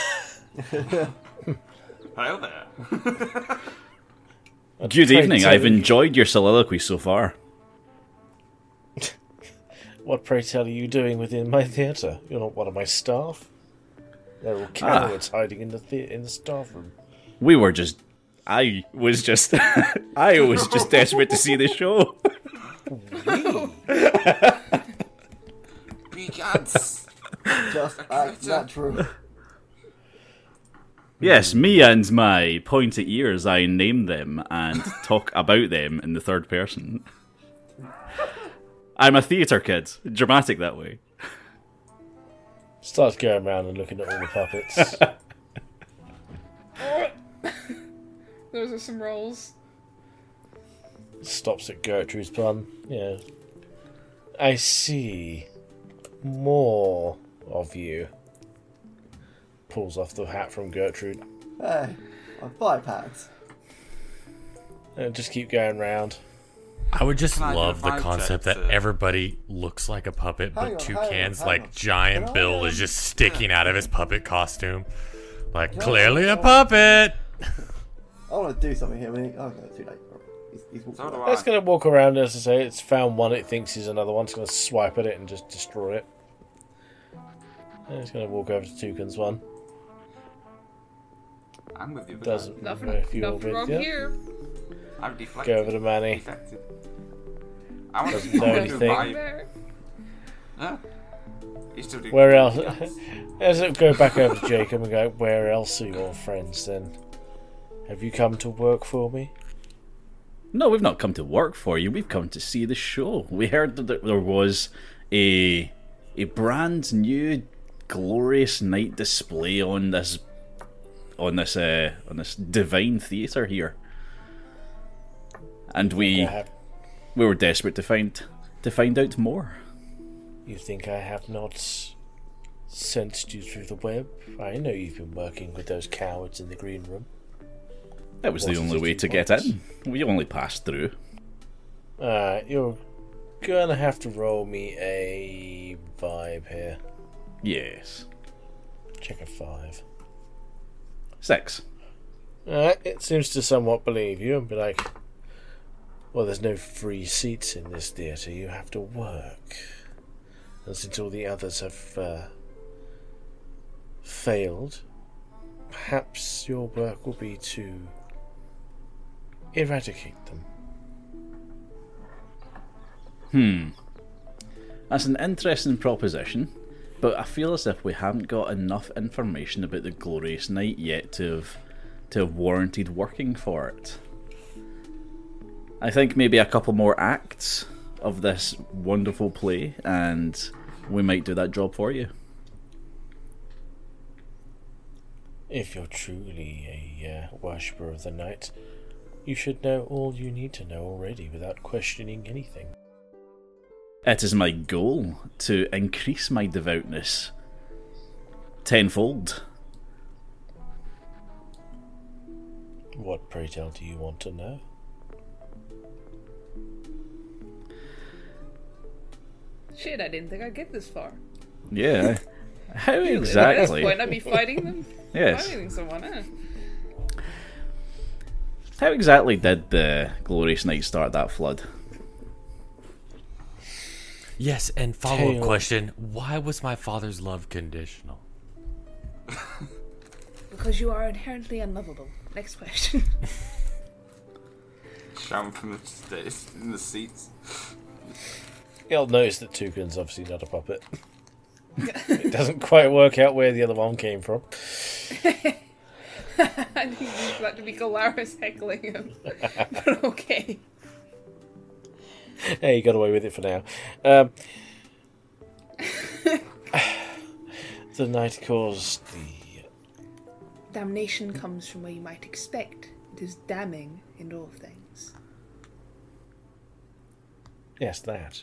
Hello there. Good pray evening, tell I've you- enjoyed your soliloquy so far. What, pray tell, are you doing within my theatre? You're not one of my staff? They're all cowards hiding in the, the in the staff room. We were just... I was just... I was just desperate to see the show. Big ads. Just act natural. Yes, me and my pointy ears, I name them and talk about them in the third person. I'm a theatre kid. Dramatic that way. Starts going around and looking at all the puppets. Those are some rolls. Stops at Gertrude's pun. Yeah. I see. More of you. Pulls off the hat from Gertrude. Hey, I'm five hats. And just keep going round. I would just Can I do a love the vibe concept check that to- everybody looks like a puppet, Hang but on, two hang on, cans hang like on. giant Can I, Bill um, is just sticking out of his puppet costume. Like, Can I, clearly a um, puppet! I want to do something here. When he, oh no, too late. He's, he's walked So do away. I. It's going to walk around, as I say. It's found one, it thinks is another one. It's going to swipe at it and just destroy it. And it's going to walk over to Toucan's one. I'm with you. But Doesn't Nothing, know if you're nothing wrong with you. here. I'm deflected. Go over to Manny. Defected. I want Doesn't to know do a anything. vibe. There. Yeah. He's still doing Where else? dance. As it go back over to Jacob and go, where else are your friends then? Have you come to work for me? No, we've not come to work for you. We've come to see the show. We heard that there was a a brand new glorious night display on this on this uh, on this divine theatre here, and we I have, we were desperate to find to find out more. you think I have not sensed you through the web? I know you've been working with those cowards in the green room. That was What the is only it way you to want? get in. We only passed through. Alright, you're gonna have to roll me a vibe here. Yes, Check a five. six. Alright, it seems to somewhat believe you and be like, well, there's no free seats in this theatre, you have to work. And since all the others have uh, failed, perhaps your work will be to eradicate them. Hmm. That's an interesting proposition, but I feel as if we haven't got enough information about the glorious night yet to have to have warranted working for it. I think maybe a couple more acts of this wonderful play, and we might do that job for you. If you're truly a uh, worshipper of the night, you should know all you need to know already without questioning anything. It is my goal to increase my devoutness tenfold. What, pray tell, do you want to know? Shit, I didn't think I'd get this far. Yeah. How Really? At exactly? this point, I'd be fighting them. Yes. Fighting someone, eh? How exactly did the glorious night start that flood? Yes, and follow-up Tail. question, why was my father's love conditional? Because you are inherently unlovable. Next question. Shouting from the stairs in the seats. You'll notice that Toucan's obviously not a puppet. It doesn't quite work out where the other one came from. I didn't mean for that to be Galaris heckling him. But okay. Hey, you got away with it for now. Um, the night caused the... Damnation comes from where you might expect. It is damning in all things. Yes, that.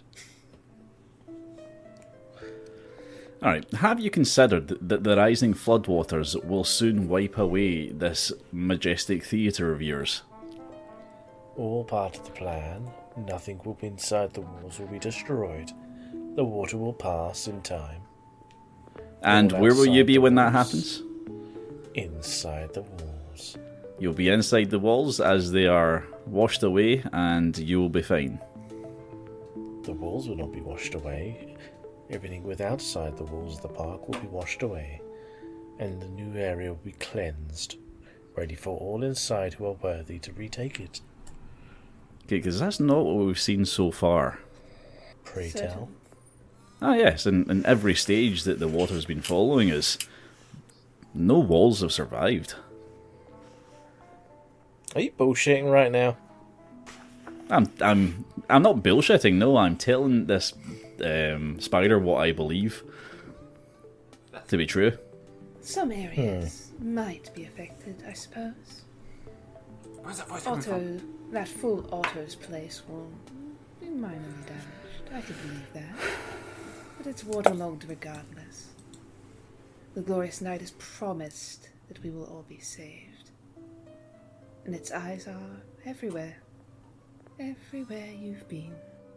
Alright, have you considered that the rising floodwaters will soon wipe away this majestic theatre of yours? All part of the plan. Nothing will be inside the walls will be destroyed. The water will pass in time. And All where will you outside be the when that walls. happens? Inside the walls. You'll be inside the walls as they are washed away, and you will be fine. The walls will not be washed away. Everything with outside the walls of the park will be washed away, and the new area will be cleansed, ready for all inside who are worthy to retake it. Okay, because that's not what we've seen so far. Pray Certain. tell. Ah, yes, in, in every stage that the water's been following us, no walls have survived. Are you bullshitting right now? I'm, I'm, I'm not bullshitting. No, I'm telling this um, spider what I believe. that to be true. Some areas might be affected, I suppose. Where's that voice coming from? Otto, that full Otto's place will be minorly damaged. I could believe that. But it's waterlogged regardless. The glorious night has promised that we will all be saved. And its eyes are everywhere. Everywhere you've been.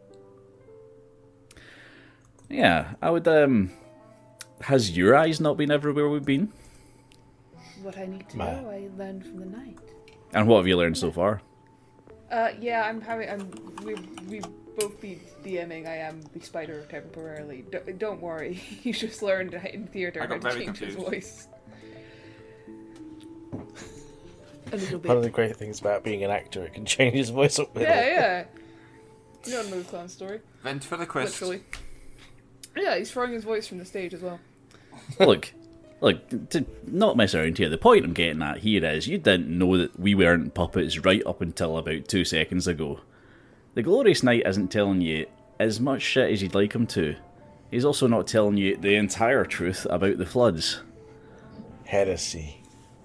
Yeah, I would, um... Has your eyes not been everywhere we've been? What I need to Ma. know, I learned from the night. And what have you learned so far? Uh, yeah, I'm having. I'm. We we both be DMing. I am the spider temporarily. D- don't worry. You just learned in theater I how got to very change his confused. voice. A little One of the bit. great things about being an actor, it can change his voice up middle. Yeah, yeah. You know the Move Clan story. Ventriloquist. Literally. Yeah, he's throwing his voice from the stage as well. Look, look, to not mess around here, the point I'm getting at here is you didn't know that we weren't puppets right up until about two seconds ago. The Glorious Knight isn't telling you as much shit as you'd like him to. He's also not telling you the entire truth about the floods. Heresy.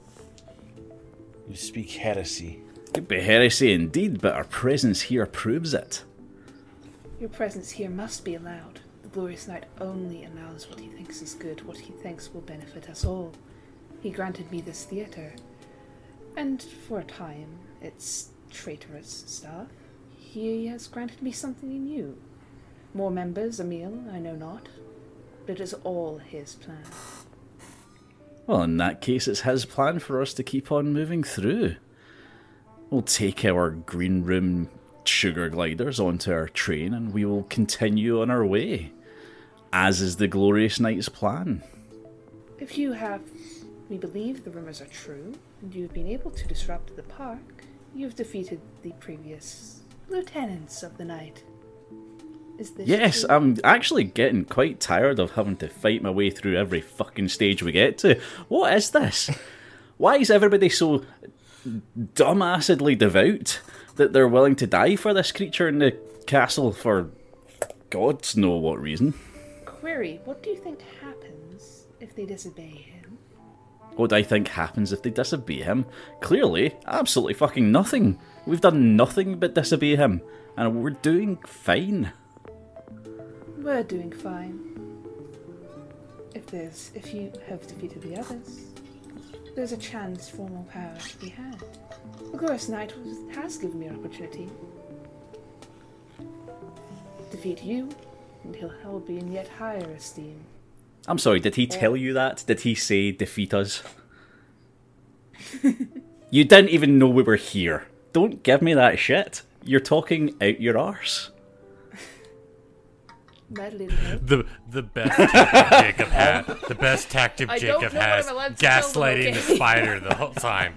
You speak heresy. Could be heresy indeed, but our presence here proves it. Your presence here must be allowed. The Glorious Knight only allows what he thinks is good, what he thinks will benefit us all. He granted me this theatre, and for a time, its traitorous staff. He has granted me something new. More members, Emil, I know not, but it is all his plan. Well, in that case, it's his plan for us to keep on moving through. We'll take our green room sugar gliders onto our train and we will continue on our way, as is the Glorious Knight's plan. If you have, we believe the rumors are true, and you've been able to disrupt the park, you've defeated the previous lieutenants of the night. Is this Yes, true? I'm actually getting quite tired of having to fight my way through every fucking stage we get to. What is this? Why is everybody so dumbassedly devout that they're willing to die for this creature in the castle for God's know what reason? Query, what do you think happens if they disobey him? What do I think happens if they disobey him? Clearly, absolutely fucking nothing. We've done nothing but disobey him, and we're doing fine. We're doing fine. If there's, if you have defeated the others, there's a chance for more power to be had. The Glorious Knight was, has given me an opportunity. Defeat you, and he'll hold me in yet higher esteem. I'm sorry, did he tell you that? Did he say defeat us? You didn't even know we were here. Don't give me that shit. You're talking out your arse. Mad little head. The the best tactic Jacob had. The best tactic I don't Jacob know what has. I'm allowed to tell them, Gaslighting okay? the spider the whole time.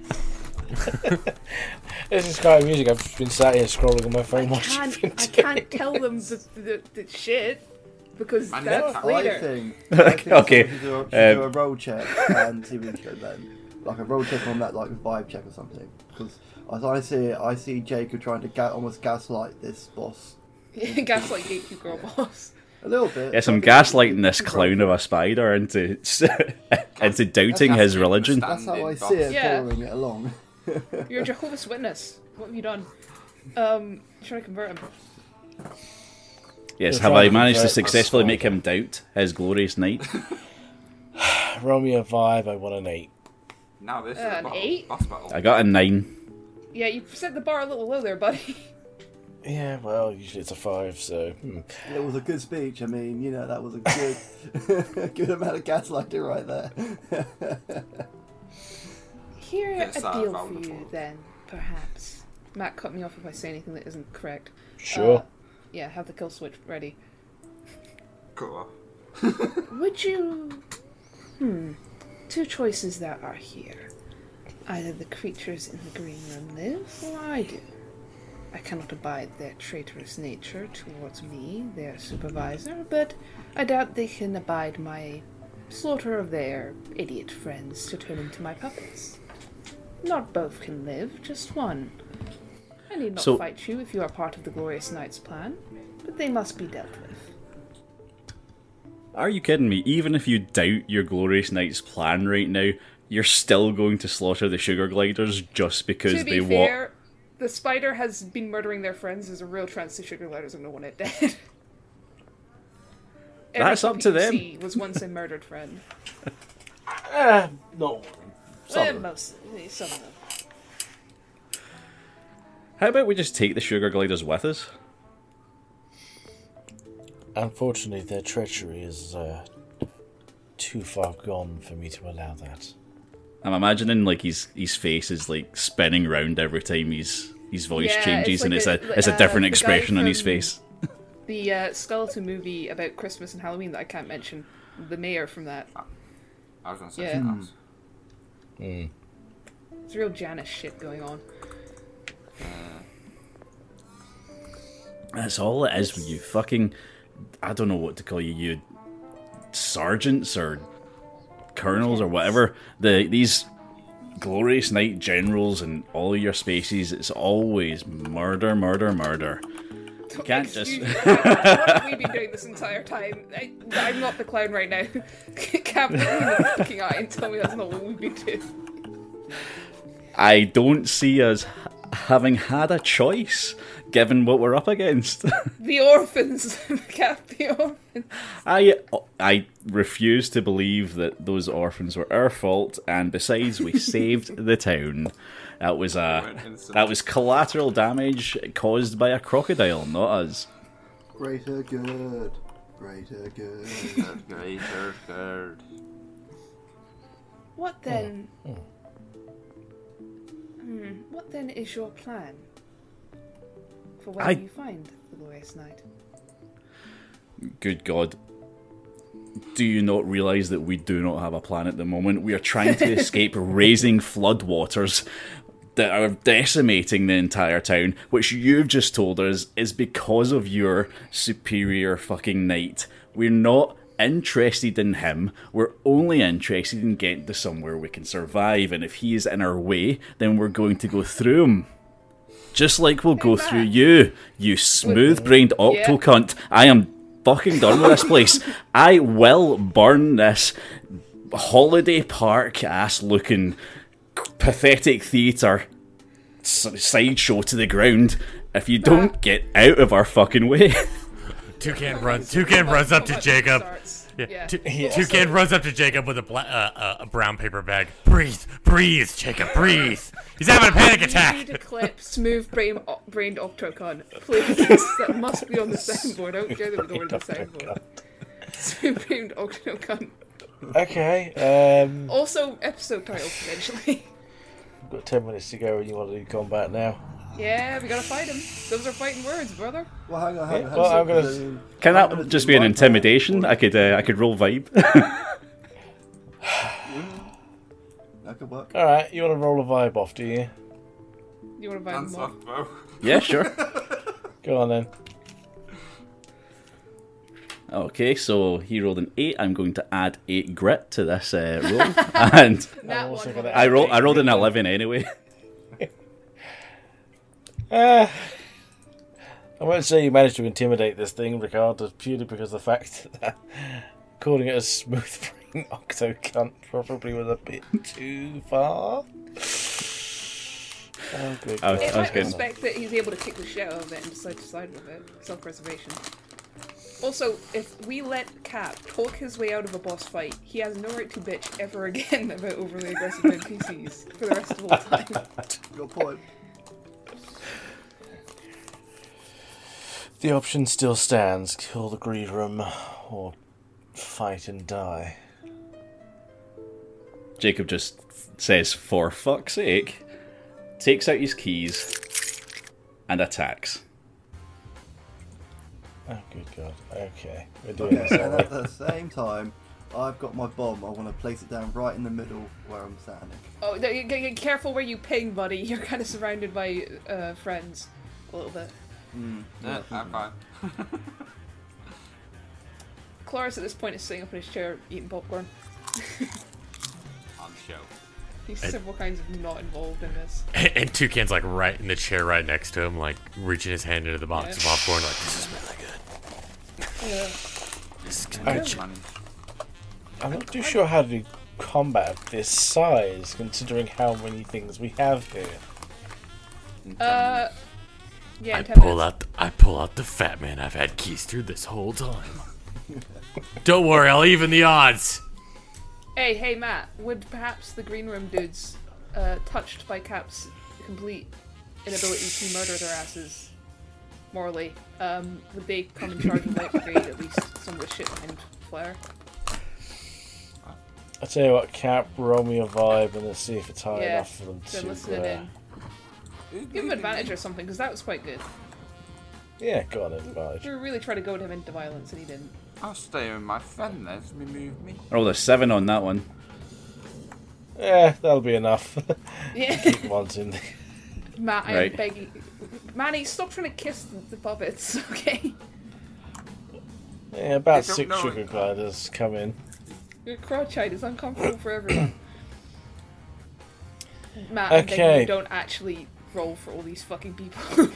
This is kind of music. I've just been sat here scrolling on my phone I watching. can't. Finn I T. can't tell them the, the, the shit because Man, that's yeah, I later. think, I think Okay, we should do a, should um, do a roll check and see if we can go then. Like a roll check on that, like vibe check or something. Because as I see it, I see Jacob trying to ga- almost gaslight this boss. Gaslight gatekeep girl boss. A little bit. Yes, I'm gaslighting this clown of a spider into into doubting his religion. That's how I Standing see it, Yeah. following it along. You're a Jehovah's Witness. What have you done? Um, try to convert him. Yes, You're have trying I to managed to convert a successfully spider. make him doubt his glorious knight? Roll me a vibe. I want an eight. Now this Uh, is a an battle, eight? boss battle. I got a nine. Yeah, you set the bar a little low there, buddy. Yeah, well, usually it's a five, so. Hmm. It was a good speech. I mean, you know, that was a good, good amount of gaslighting right there. Here Get a started deal out for with the you, floor. then, perhaps. Matt, cut me off if I say anything that isn't correct. Sure. Uh, yeah, have the kill switch ready. Cool. Would you... Hmm. Two choices that are here. Either the creatures in the green room live, or I do. I cannot abide their traitorous nature towards me, their supervisor, but I doubt they can abide my slaughter of their idiot friends to turn into my puppets. Not both can live, just one. I need not So- fight you if you are part of the Glorious Knight's plan, but they must be dealt with. Are you kidding me? Even if you doubt your Glorious Knight's plan right now, you're still going to slaughter the Sugar Gliders just because To they be want. fair, the spider has been murdering their friends. There's a real chance the sugar gliders are going to want it dead. That's Every up to them. P C was once a murdered friend. Eh, no. Some Eh, of them. most, eh, some of them. How about we just take the Sugar Gliders with us? Unfortunately, their treachery is uh, too far gone for me to allow that. I'm imagining like his his face is like spinning round every time his his voice Yeah, changes, it's and like it's a- a it's a uh, different the guy expression on his from- face. The uh, skeleton movie about Christmas and Halloween that I can't mention. The mayor from that. I was gonna say Yeah. something else. Mm. It's real Janice shit going on. That's all it is with you fucking. I don't know what to call you, you sergeants or colonels or whatever. The these Glorious Knight generals and all your species. It's always murder, murder, murder. You can't just. Excuse me, what have we been doing this entire time? I, I'm not the clown right now. Can't look me in the fucking eye and tell me that's not what we've been doing. I don't see us h- having had a choice, given what we're up against. The orphans. Cap the orphans. I I refuse to believe that those orphans were our fault, and besides, we saved the town. That was a that was collateral damage caused by a crocodile, not us. Greater good. Greater good. Greater good. What then? Hmm. What then is your plan for when I- you find the Glorious Knight? Good God. Do you not realise that we do not have a plan at the moment? We are trying to escape raising floodwaters that are decimating the entire town, which you've just told us is because of your superior fucking knight. We're not interested in him. We're only interested in getting to somewhere we can survive, and if he is in our way, then we're going to go through him. Just like we'll go through you, you smooth-brained octo Yeah. cunt. I am fucking done with this place. I will burn this holiday park ass looking pathetic theatre sideshow to the ground if you don't get out of our fucking way. Toucan runs. Toucan runs up to Combat Jacob. starts. Yeah. Yeah. Tou- Yeah. Toucan runs up to Jacob with a bla- uh, uh, a brown paper bag. Breathe, breathe, Jacob, breathe. He's having a panic I need you attack. to clip smooth brain, o- brained Octocon. Please. That must be on the soundboard. I don't care that we don't the soundboard. Smooth brained Octocon. Okay, um, Also, episode title potentially. we've got ten minutes to go and you want to do combat now. Yeah, we gotta fight him. Those are fighting words, brother. Well, hang on, hang Yeah, on. well, hang I'm on. gonna- So, Can I'm that gonna just do be an my intimidation? part. I could uh, I could roll vibe. That could work. Alright, you want to roll a vibe off, do you? You wanna fight Hands him off, off? bro. Yeah, sure. Go on then. Okay, so he rolled an eight. I'm going to add eight grit to this uh, roll, and That I'm also one. gonna was- I roll I rolled an eleven anyway. Uh, I won't say you managed to intimidate this thing, regardless, purely because of the fact that calling it a smooth brain octo cunt probably was a bit too far. Oh, good I was- God. It might getting- respect that he's able to kick the shit out of it and decide to side with it. Self-preservation. Also, if we let Cap talk his way out of a boss fight, he has no right to bitch ever again about overly aggressive N P Cs for the rest of all time. Good point. The option still stands: kill the greed room or fight and die. Jacob just says, "For fuck's sake," takes out his keys and attacks. Oh, good God. Okay, we're doing Okay, this, and aren't at the same time, I've got my bomb. I want to place it down right in the middle where I'm standing. Oh, no, you, you, careful where you ping, buddy. You're kind of surrounded by uh, friends a little bit. Mm, Yeah, I'm fine. Cloris at this point is sitting up in his chair eating popcorn. On the show. He's I- several kinds of not involved in this. And, and Toucan's like right in the chair right next to him, like reaching his hand into the box of Yeah. popcorn, like this is really good. Yeah. This can I- get you. Man, I'm not too sure how to do combat of this size, considering how many things we have here. in ten Uh, minutes. yeah, I in ten pull minutes. out. I pull out the fat man I've had keys through this whole time. Don't worry, I'll even the odds. Hey, hey, Matt. Would perhaps the green room dudes, uh, touched by Cap's complete inability to murder their asses morally, um, would they come in charge of Light Brigade at least some of the shit behind Flare? I'll tell you what, Cap, roll me a vibe and let's see if it's high Yeah, enough for them they're to. listening Uh, in. Give him advantage or something, because that was quite good. yeah, got an advantage. We were really trying to goad him into violence, and he didn't. I'll stay with my friend. Let me move me. I rolled a seven on that one. Yeah, that'll be enough. Yeah. Keep ones in. Matt, I Right. am begging. Manny, stop trying to kiss the, the puppets, okay? Yeah, about They don't six know sugar it. gliders come in. Your crotchite is uncomfortable for everyone. Matt, I'm begging Okay. you don't actually roll for all these fucking people.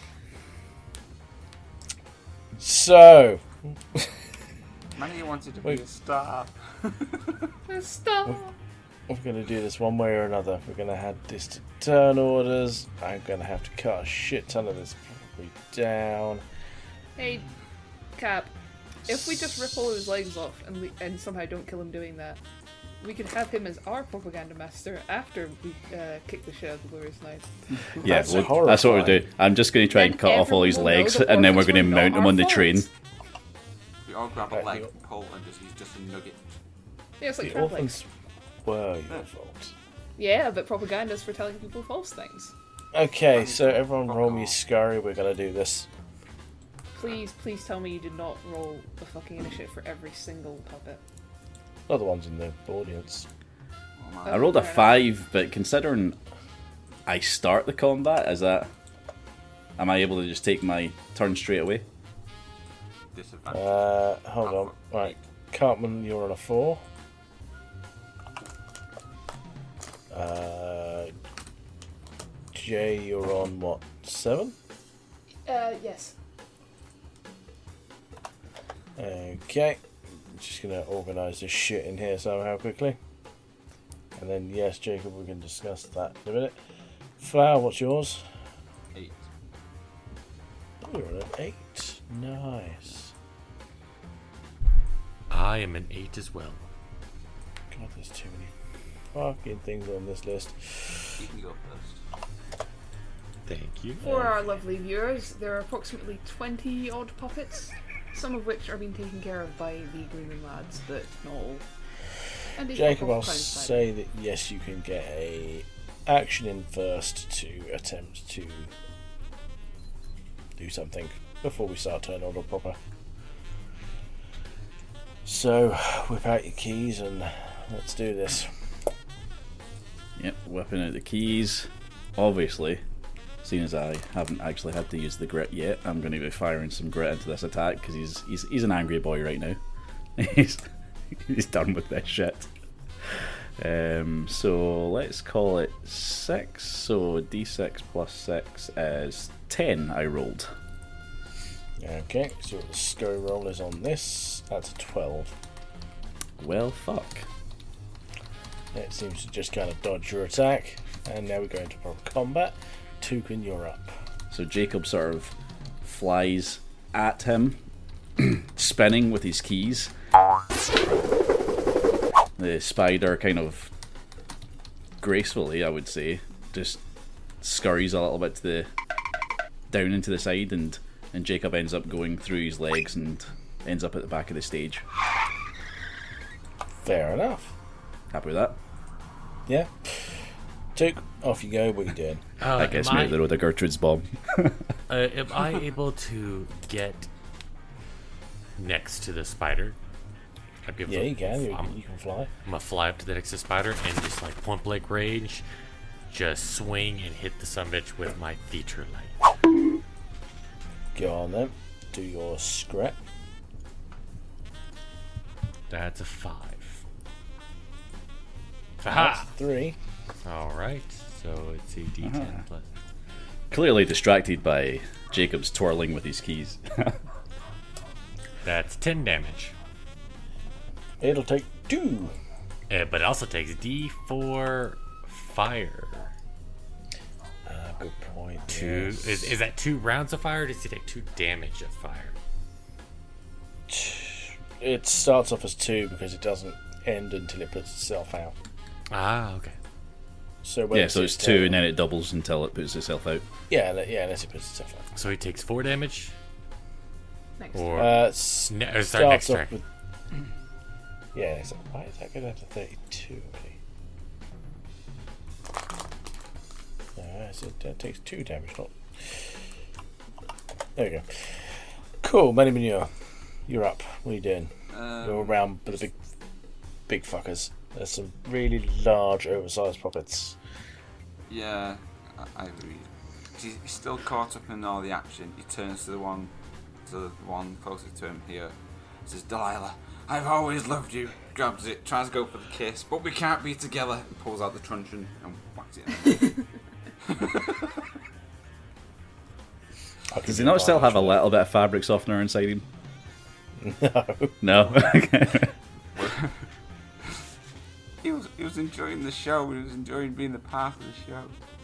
So, Manny wanted to Wait. be a star. Stop. we're going to do this one way or another. We're going to have this to turn orders. I'm going to have to cut a shit ton of this probably down. Hey, Cap. If we just rip all his legs off and we, and somehow don't kill him doing that, we could have him as our propaganda master after we uh, kick the shit out of the Glorious Knights. Yeah, That's well, that's what we'll horrifying. do. I'm just going to try and Then cut off all everyone his will know legs, the and then we're orphans going to were mount not him our on the fault. train. We all grab a Right, leg, you- pull, and just he's just a nugget. Yeah, it's like The trap legs. orphans were your fault. Yeah, but propaganda's for telling people false things. Okay, so everyone roll me Fuck off. scurry. We're going to do this. Please, please tell me you did not roll the fucking initiative for every single puppet. Not the ones in the audience. Oh, man. I rolled a Fair enough. five, but considering I start the combat, is that... Am I able to just take my turn straight away? Disadvantage. Uh, hold on. Right, Cartman, you're on a four. Uh, Jay, you're on what? Seven. Uh, yes. Okay. Just gonna organise this shit in here somehow quickly. And then yes, Jacob, we can discuss that in a minute. Flower, what's yours? Eight. Oh, you're on an eight. Nice. I am an eight as well. God, there's too many fucking things on this list. You can go first. Thank you. For our lovely viewers, there are approximately twenty odd puppets, some of which are being taken care of by the Green Room lads, but not all. And if Jacob, you're I'll off time side- say that yes, you can get a action in first to attempt to do something before we start turn order proper. So, whip out your keys and let's do this. Yep, whipping out the keys. Obviously, seeing as I haven't actually had to use the grit yet, I'm going to be firing some grit into this attack because he's, he's he's an angry boy right now. he's he's done with this shit. Um, so let's call it six. So d six plus six is ten. I rolled. Okay, so the scurry roll is on this. That's a twelve. Well, fuck. It seems to just kind of dodge your attack. And now we go into proper combat. Toucan, you're up. So Jacob sort of flies at him, spinning with his keys. The spider kind of gracefully, I would say, just scurries a little bit to the down into the side, and and Jacob ends up going through his legs and ends up at the back of the stage. Fair enough. Happy with that? Yeah. Took, off you go. What are you doing? Uh, That gets am me I- out the road of Gertrude's bomb. Uh, am I able to get next to the spider? I'd be able Yeah, to, you can. You, I'm, you can fly. I'm gonna fly up to the next to the spider and just like point blank range, just swing and hit the sumbitch with my feature light. Go on then. Do your scrap. That's a five. That's Aha! three. All right, so it's a D ten Uh-huh. plus. Clearly distracted by Jacob's twirling with his keys. That's ten damage. It'll take two. Uh, but it also takes D four fire. Uh, good point. Two yes. is, is that two rounds of fire, or does he take two damage of fire? It starts off as two because it doesn't end until it puts itself out. Ah, okay. So when Yeah, so it's its two, turn- and then it doubles until it puts itself out. Yeah, le- yeah, unless it puts itself out. So he takes four damage, Next. or Uh, s- ne- or sorry, next starts turn. off with. Yeah, so why is that go down to thirty-two already? Uh, so that takes two damage, not. There we go. Cool, Manny Manure. You're up. What are you doing? Um, You're around with the big, big fuckers. There's some really large, oversized puppets. Yeah, I, I agree. He's, he's still caught up in all the action. He turns to the one, to the one closest to him here. Says, "Delilah, I've always loved you." Grabs it, tries to go for the kiss, but we can't be together. And pulls out the truncheon and whacks it in the Does he not still have a little bit of fabric softener inside him? No. No? Okay. He was he was enjoying the show. He was enjoying being the part of the show.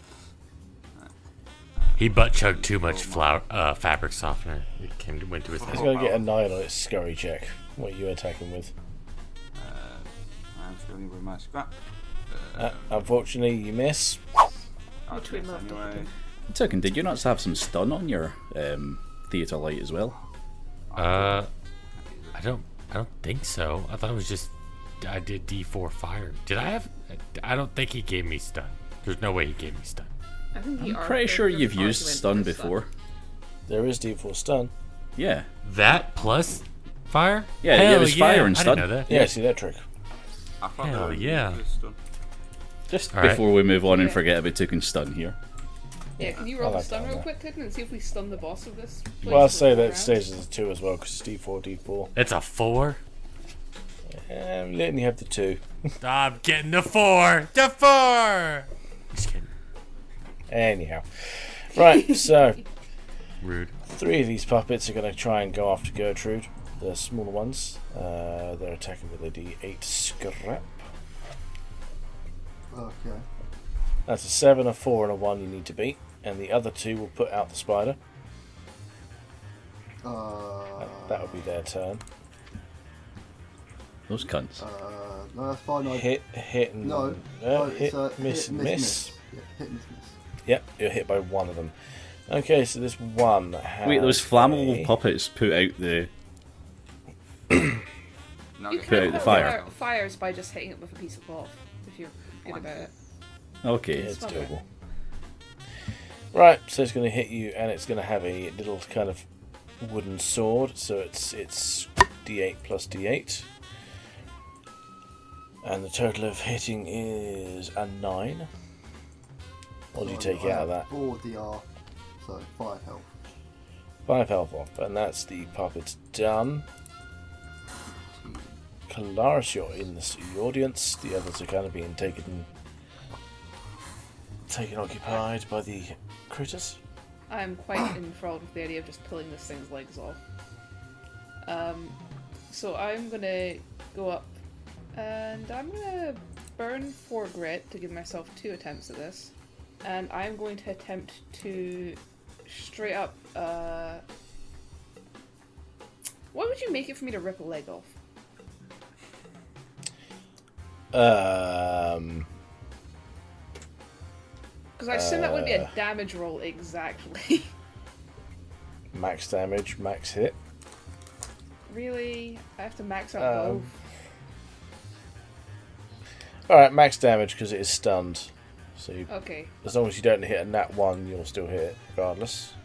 He butt chugged too much flour, uh, fabric softener. It came to, went to his He's head. going to get a nine on its scurry check. What are you attacking with? Uh, I'm just going with my scrap. Uh, unfortunately, you miss. I'll Which we miss loved anyway. Token, did you not have some stun on your um, theatre light as well? Uh, I don't, I don't think so. I thought it was just I did D four fire. Did I have? I don't think he gave me stun. There's no way he gave me stun. I think he I'm ar- pretty sure there's you've an used argument stun for before. There is D four stun. Yeah. That plus fire? Yeah, yeah, it Hell was fire and I stun. didn't know that. Yeah, it's electric. I thought Hell that was yeah. just done. Just All right. before we move on and Yeah. forget about Token stun here. Yeah, can you I roll the like stun that real one. quick, Tidden, and see if we stun the boss of this place Well, I'd for say four that rounds? stays as a two as well because it's D four, D four. It's a four. I'm letting you have the two. I'm getting the four. The four. Just kidding. Anyhow. Right, so Rude. three of these puppets are going to try and go after Gertrude. The smaller ones. Uh, they're attacking with a D eight scrap. Okay. That's a seven, a four, and a one you need to beat. And the other two will put out the spider. Uh, That'll be their turn. Those cunts. Uh, no, that's fine. I, Hit, hit, and no, uh, no, hit, it's, uh, miss, hit, and miss, miss. miss. Yeah, hit, miss, miss. Yep, you're hit by one of them. Okay, so this one has Wait, those flammable a- puppets put out the. No, You okay. Put out can the put fire. fire- fires by just hitting it with a piece of cloth, if you're good about it. Okay. It's It's not doable. Right, so it's going to hit you, and it's going to have a little kind of wooden sword. So it's it's D eight plus D eight, and the total of hitting is a nine. What do you So take I out of have that? Four D R, so five health. Five health off, and that's the puppet's done. Kalaris, you're in the audience. The others are kind of being taken, taken occupied by the critters. I'm quite enthralled with the idea of just pulling this thing's legs off. Um, so I'm gonna go up and I'm gonna burn four grit to give myself two attempts at this. And I'm going to attempt to straight up. Uh, what would you make it for me to rip a leg off? Um, Because I assume that would be a Uh. damage roll exactly. max damage, max hit. Really? I have to max out Um, both? Alright, max damage because it is stunned. So you, Okay. as long as you don't hit a nat one, you'll still hit it regardless.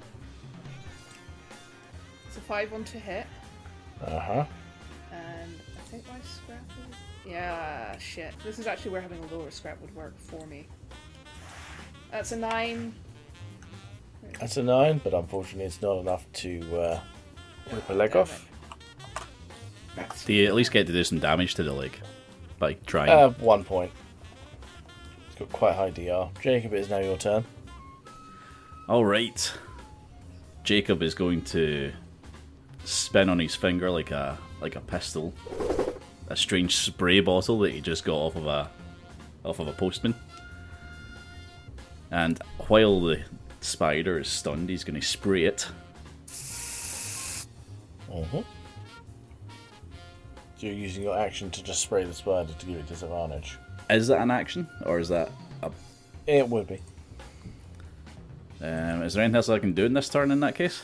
It's a five one to hit. Uh huh. And I think my scrap is... Yeah, shit. This is actually where having a lower scrap would work for me. That's a nine. That's a nine, but unfortunately, it's not enough to uh, rip a leg Damn off. Do you at least get to do some damage to the leg by trying? Uh, one point. It's got quite high D R. Jacob, it is now your turn. All right. Jacob is going to spin on his finger like a like a pistol, a strange spray bottle that he just got off of a off of a postman. And while the spider is stunned, he's going to spray it. Mm-hmm. So you're using your action to just spray the spider to give it disadvantage. Is that an action, or is that a... It would be. Um, is there anything else I can do in this turn in that case?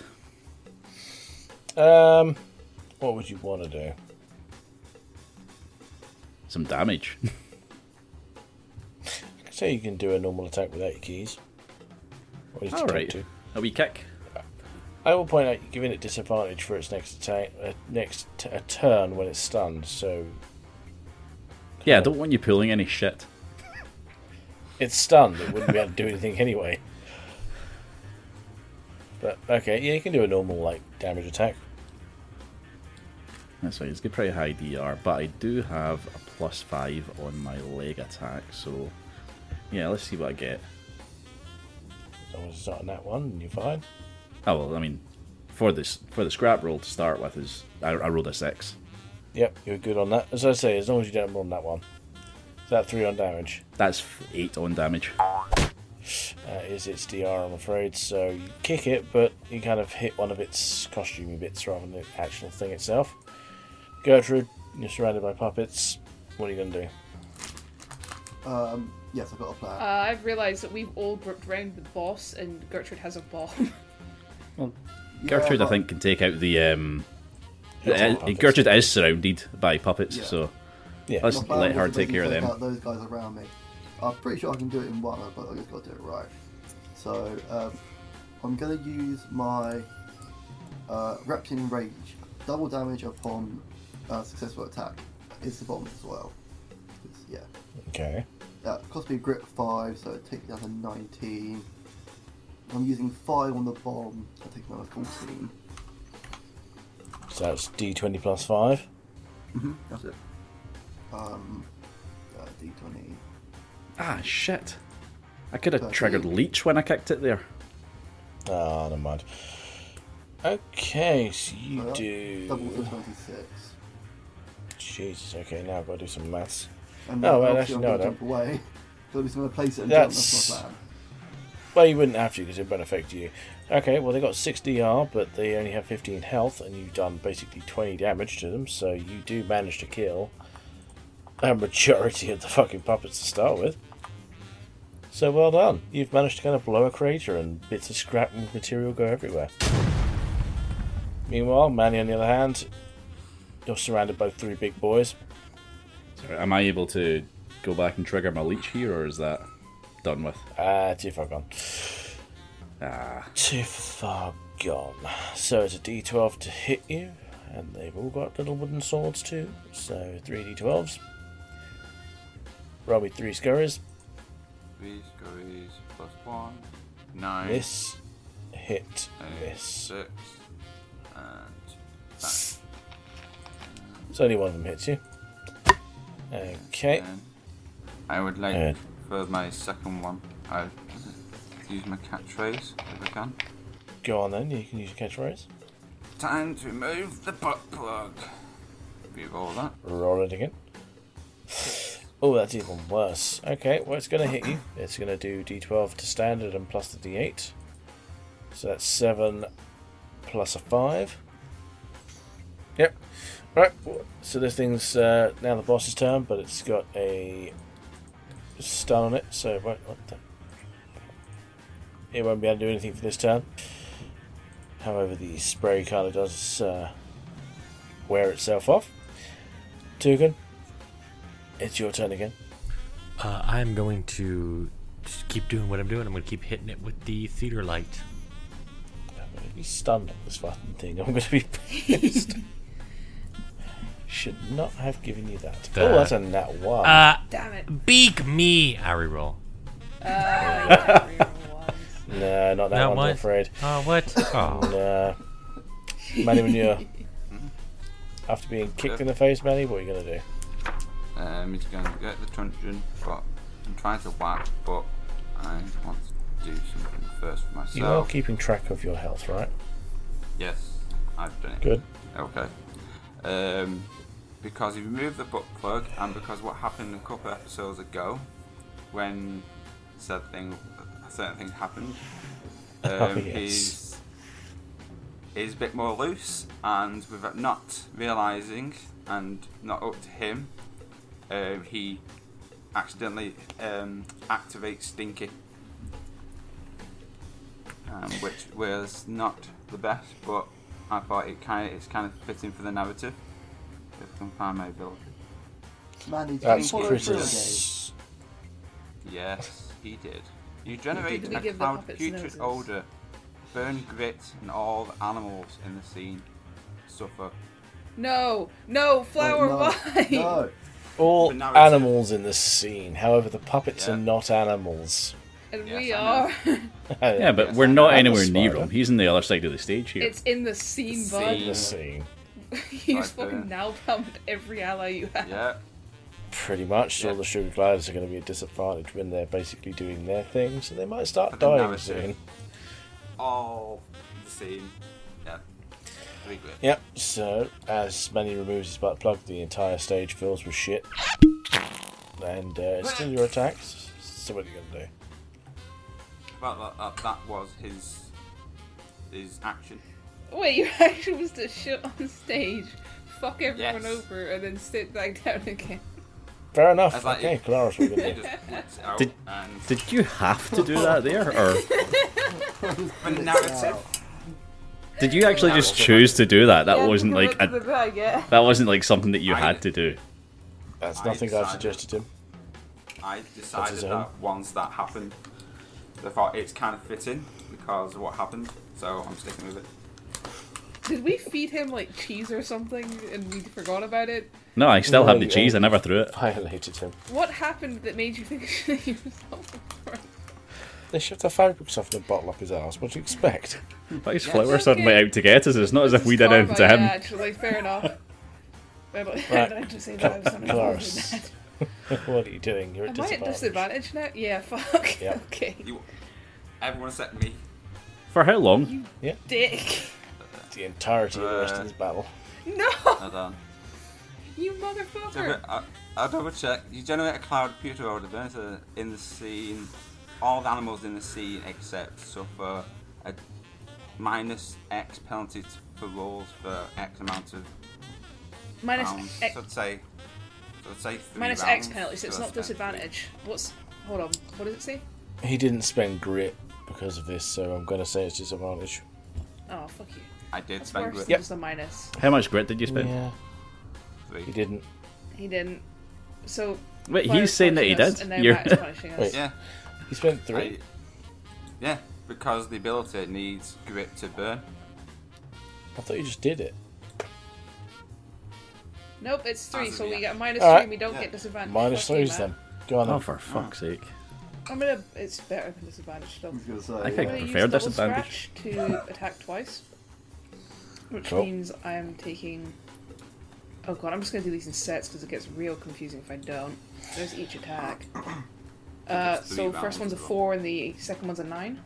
Um, what would you want to do? Some damage. So you can do a normal attack without your keys. Or just Alright. to. A wee kick. I will point out you're giving it disadvantage for its next attack, uh, next t- a turn when it's stunned. So Yeah, I don't want you pulling any shit. it's stunned. It wouldn't be able to do anything anyway. But okay, yeah, you can do a normal like damage attack. That's right, it's got pretty high D R, but I do have a plus five on my leg attack, so yeah, let's see what I get. As long as it's not on that one, you're fine. Oh well, I mean, for this for the scrap roll to start with, is I, I rolled a six. Yep, you're good on that. As I say, as long as you don't roll on that one. Is that three on damage? That's f- eight on damage. Uh, is its D R, I'm afraid. So you kick it, but you kind of hit one of its costumey bits rather than the actual thing itself. Gertrude, you're surrounded by puppets. What are you going to do? Um, yes, I've got a plan. Uh, I've realised that we've all grouped around the boss, and Gertrude has a bomb. Yeah, Gertrude, I but- think, can take out the. Um, Yeah, uh, puppets. Gertrude is surrounded by puppets, Yeah. so Yeah. let's My plan let was her to take care of basically them. take out those guys around me. I'm pretty sure I can do it in one, but I just got to do it right. So um, I'm going to use my uh, Reptilian Rage. Double damage upon uh, successful attack. It's the bomb as well. It's, yeah. Okay. Uh, it cost me a grit five, so it takes me down to nineteen. I'm using five on the bomb, so I take me down to fourteen. So that's D twenty plus five. Mm-hmm, that's it. Um, uh, D twenty. Ah, shit. I could have Thirteen. triggered Leech when I kicked it there. Ah, never mind. Okay, so you Uh, do. Double for twenty-six. Jesus, okay, now I've got to do some maths. And Oh, then well, obviously actually, I'm no, going I to don't. jump away. So I'm just going to place it and That's- jump. That's my plan. Well, you wouldn't have to because it won't affect you. Okay, well, they got six D R, but they only have fifteen health, and you've done basically twenty damage to them, so you do manage to kill a majority of the fucking puppets to start with. So well done. You've managed to kind of blow a crater, and bits of scrap material go everywhere. Meanwhile, Manny, on the other hand, you're surrounded by three big boys. Sorry, am I able to go back and trigger my Leech here, or is that done with? Ah, too far gone. Ah, Too far gone. So it's a D twelve to hit you, and they've all got little wooden swords too. So three D twelves. Roll me three scurries. Three scurries plus one. Nine. This hit eight, this. Six. And that. So only one of them hits you. Okay. And I would like, Good. for my second one, I use my catchphrase if I can. Go on then. You can use your catchphrase. Time to remove the butt plug. You roll that. Roll it again. Oh, that's even worse. Okay, well, it's going to hit you. It's going to do D twelve to standard and plus the D eight. So that's seven plus a five. Yep. Right, so this thing's uh, now the boss's turn, but it's got a stun on it, so it won't, what the, it won't be able to do anything for this turn. However, the spray kind of does uh, wear itself off. Tugan, it's your turn again. Uh, I'm going to just keep doing what I'm doing. I'm going to keep hitting it with the theater light. I'm going to be stunned on this fucking thing. I'm going to be pissed. Should not have given you that. The- Oh, that's a nat one. Uh, Damn it. beak me! I reroll. Uh, yeah, reroll ones. no, not that Not one, one? I'm afraid. Oh, what? Oh. Nah. Manny Manure. After being kicked in the face, Manny, what are you going to do? Um, he's going to get the truncheon, but I'm trying to whack, but I want to do something first for myself. You are keeping track of your health, right? Yes, I've done it. Good. Okay. Um, because he removed the butt plug, and because what happened a couple of episodes ago, when said thing, a certain thing happened, um, Oh, yes. he's he's a bit more loose, and without not realizing and not up to him, um, he accidentally um, activates Stinky, um, which was not the best, but I thought it kind of it's kind of fitting for the narrative. If I can find my ability. Mandy, did That's you follow through again? Critters. Yes, he did. You generate Did we a give the cloud puppets putrid noses? odor, burn grit, and all the animals in the scene suffer. No, no, flower, no, why? No. All The narrative. animals in the scene. However, the puppets Yeah. are not animals. And Yes, we I are. Yeah, but Yes, we're I not know. anywhere That's near smart. him. He's on the other side of the stage here. It's in the scene, The bud. scene. The scene. You Right fucking there. napalmed every ally you have. Yeah, Pretty much, Yeah. all the sugar gliders are going to be at disadvantage when they're basically doing their thing, so they might start For the dying narrative. soon. all the scene. Yeah, pretty good. Yep, so as Manny removes his butt plug, the entire stage fills with shit. And uh, it's still your attacks, so what are you going to do? But that, that, that was his his action. Wait, your action was to shit on stage, fuck everyone Yes. over, and then sit back down again. Fair enough, That's like okay, it- Claris, we're going He to just puts it out Did- and Did you have to do that there, or for the narrative. did you actually just choose to do that? That Yeah, wasn't because like that's a, the bag, yeah. that wasn't like something that you I- had to do. That's I nothing I've decided- suggested to him. I his decided own. that once that happened, I thought it's kind of fitting because of what happened, so I'm sticking with it. Did we feed him like cheese or something and we forgot about it? No, I still No, have the you cheese. I ain't. never threw it. Violated him. What happened that made you think I should have used something for it? They shoved the fabric softener bottle up his ass, what do you expect? Why is Yes. Flower It's suddenly okay. out to get us? It's not as if This we is did karma, anything to him. Yeah, actually, fair enough. But I Right. don't to say that I was not involved in Claris. that. What are you doing? You're at Am I at disadvantage. disadvantage now? Yeah, fuck. Yeah. Okay. You, everyone except me. For how long? Dick. The entirety of the rest Uh, of this battle. No! Hold on. You motherfucker! Generate- I, I'll double check. You generate a cloud of putrid odor burn to- in the scene. All the animals in the scene except suffer a minus X penalty t- for rolls for X amount of Minus rounds. X, So I'd say, so I'd say three minus rounds, X penalty, so it's so not I spent disadvantage. What's. Hold on, what does it say? He didn't spend grit because of this, so I'm going to say it's disadvantage. Oh, fuck you. three. I did That's spend worse grit. than Yep. just a minus. How much grit did you spend? Yeah, Three. he didn't. He didn't. So. Wait, Claire's he's saying that he punishing us, did. And now You're... Matt's punishing us. Wait. Yeah. He spent three. I- yeah, because the ability needs grit to burn. I thought you just did it. Nope, it's three, As so of we yet. get a minus Alright. three, we don't Yeah. get disadvantage. Minus Fuck you, threes Matt. then. Go on Oh, then. for fuck's sake. I'm gonna. It's better than disadvantage still. I was going to say. I I'm think gonna I use prefer double disadvantage. scratch to attack twice, which Cool. means I'm taking. Oh god, I'm just gonna do these in sets because it gets real confusing if I don't. There's each attack. Uh, It's three so rounds first one's a as well. four and the second one's a nine.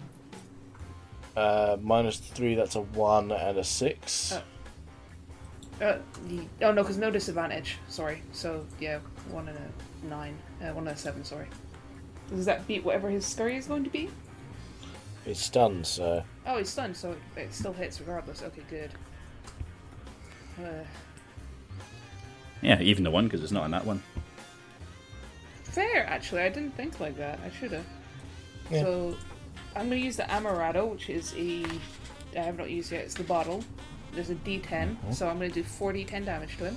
Uh, minus three, that's a one and a six. Uh, Uh, the, oh no, because no disadvantage. Sorry. So yeah, one and a nine, uh, one and a seven. Sorry. Does that beat whatever his scurry is going to be? It's stunned, so. Oh, he's stunned, so it still hits regardless. Okay, good. Uh, Yeah, even the one because it's not on that one. fair, actually. I didn't think like that. I should have. Yeah. So I'm going to use the Amorato, which is a I have not used yet. It's the bottle. There's a D ten, Mm-hmm. so I'm going to do four D ten damage to him.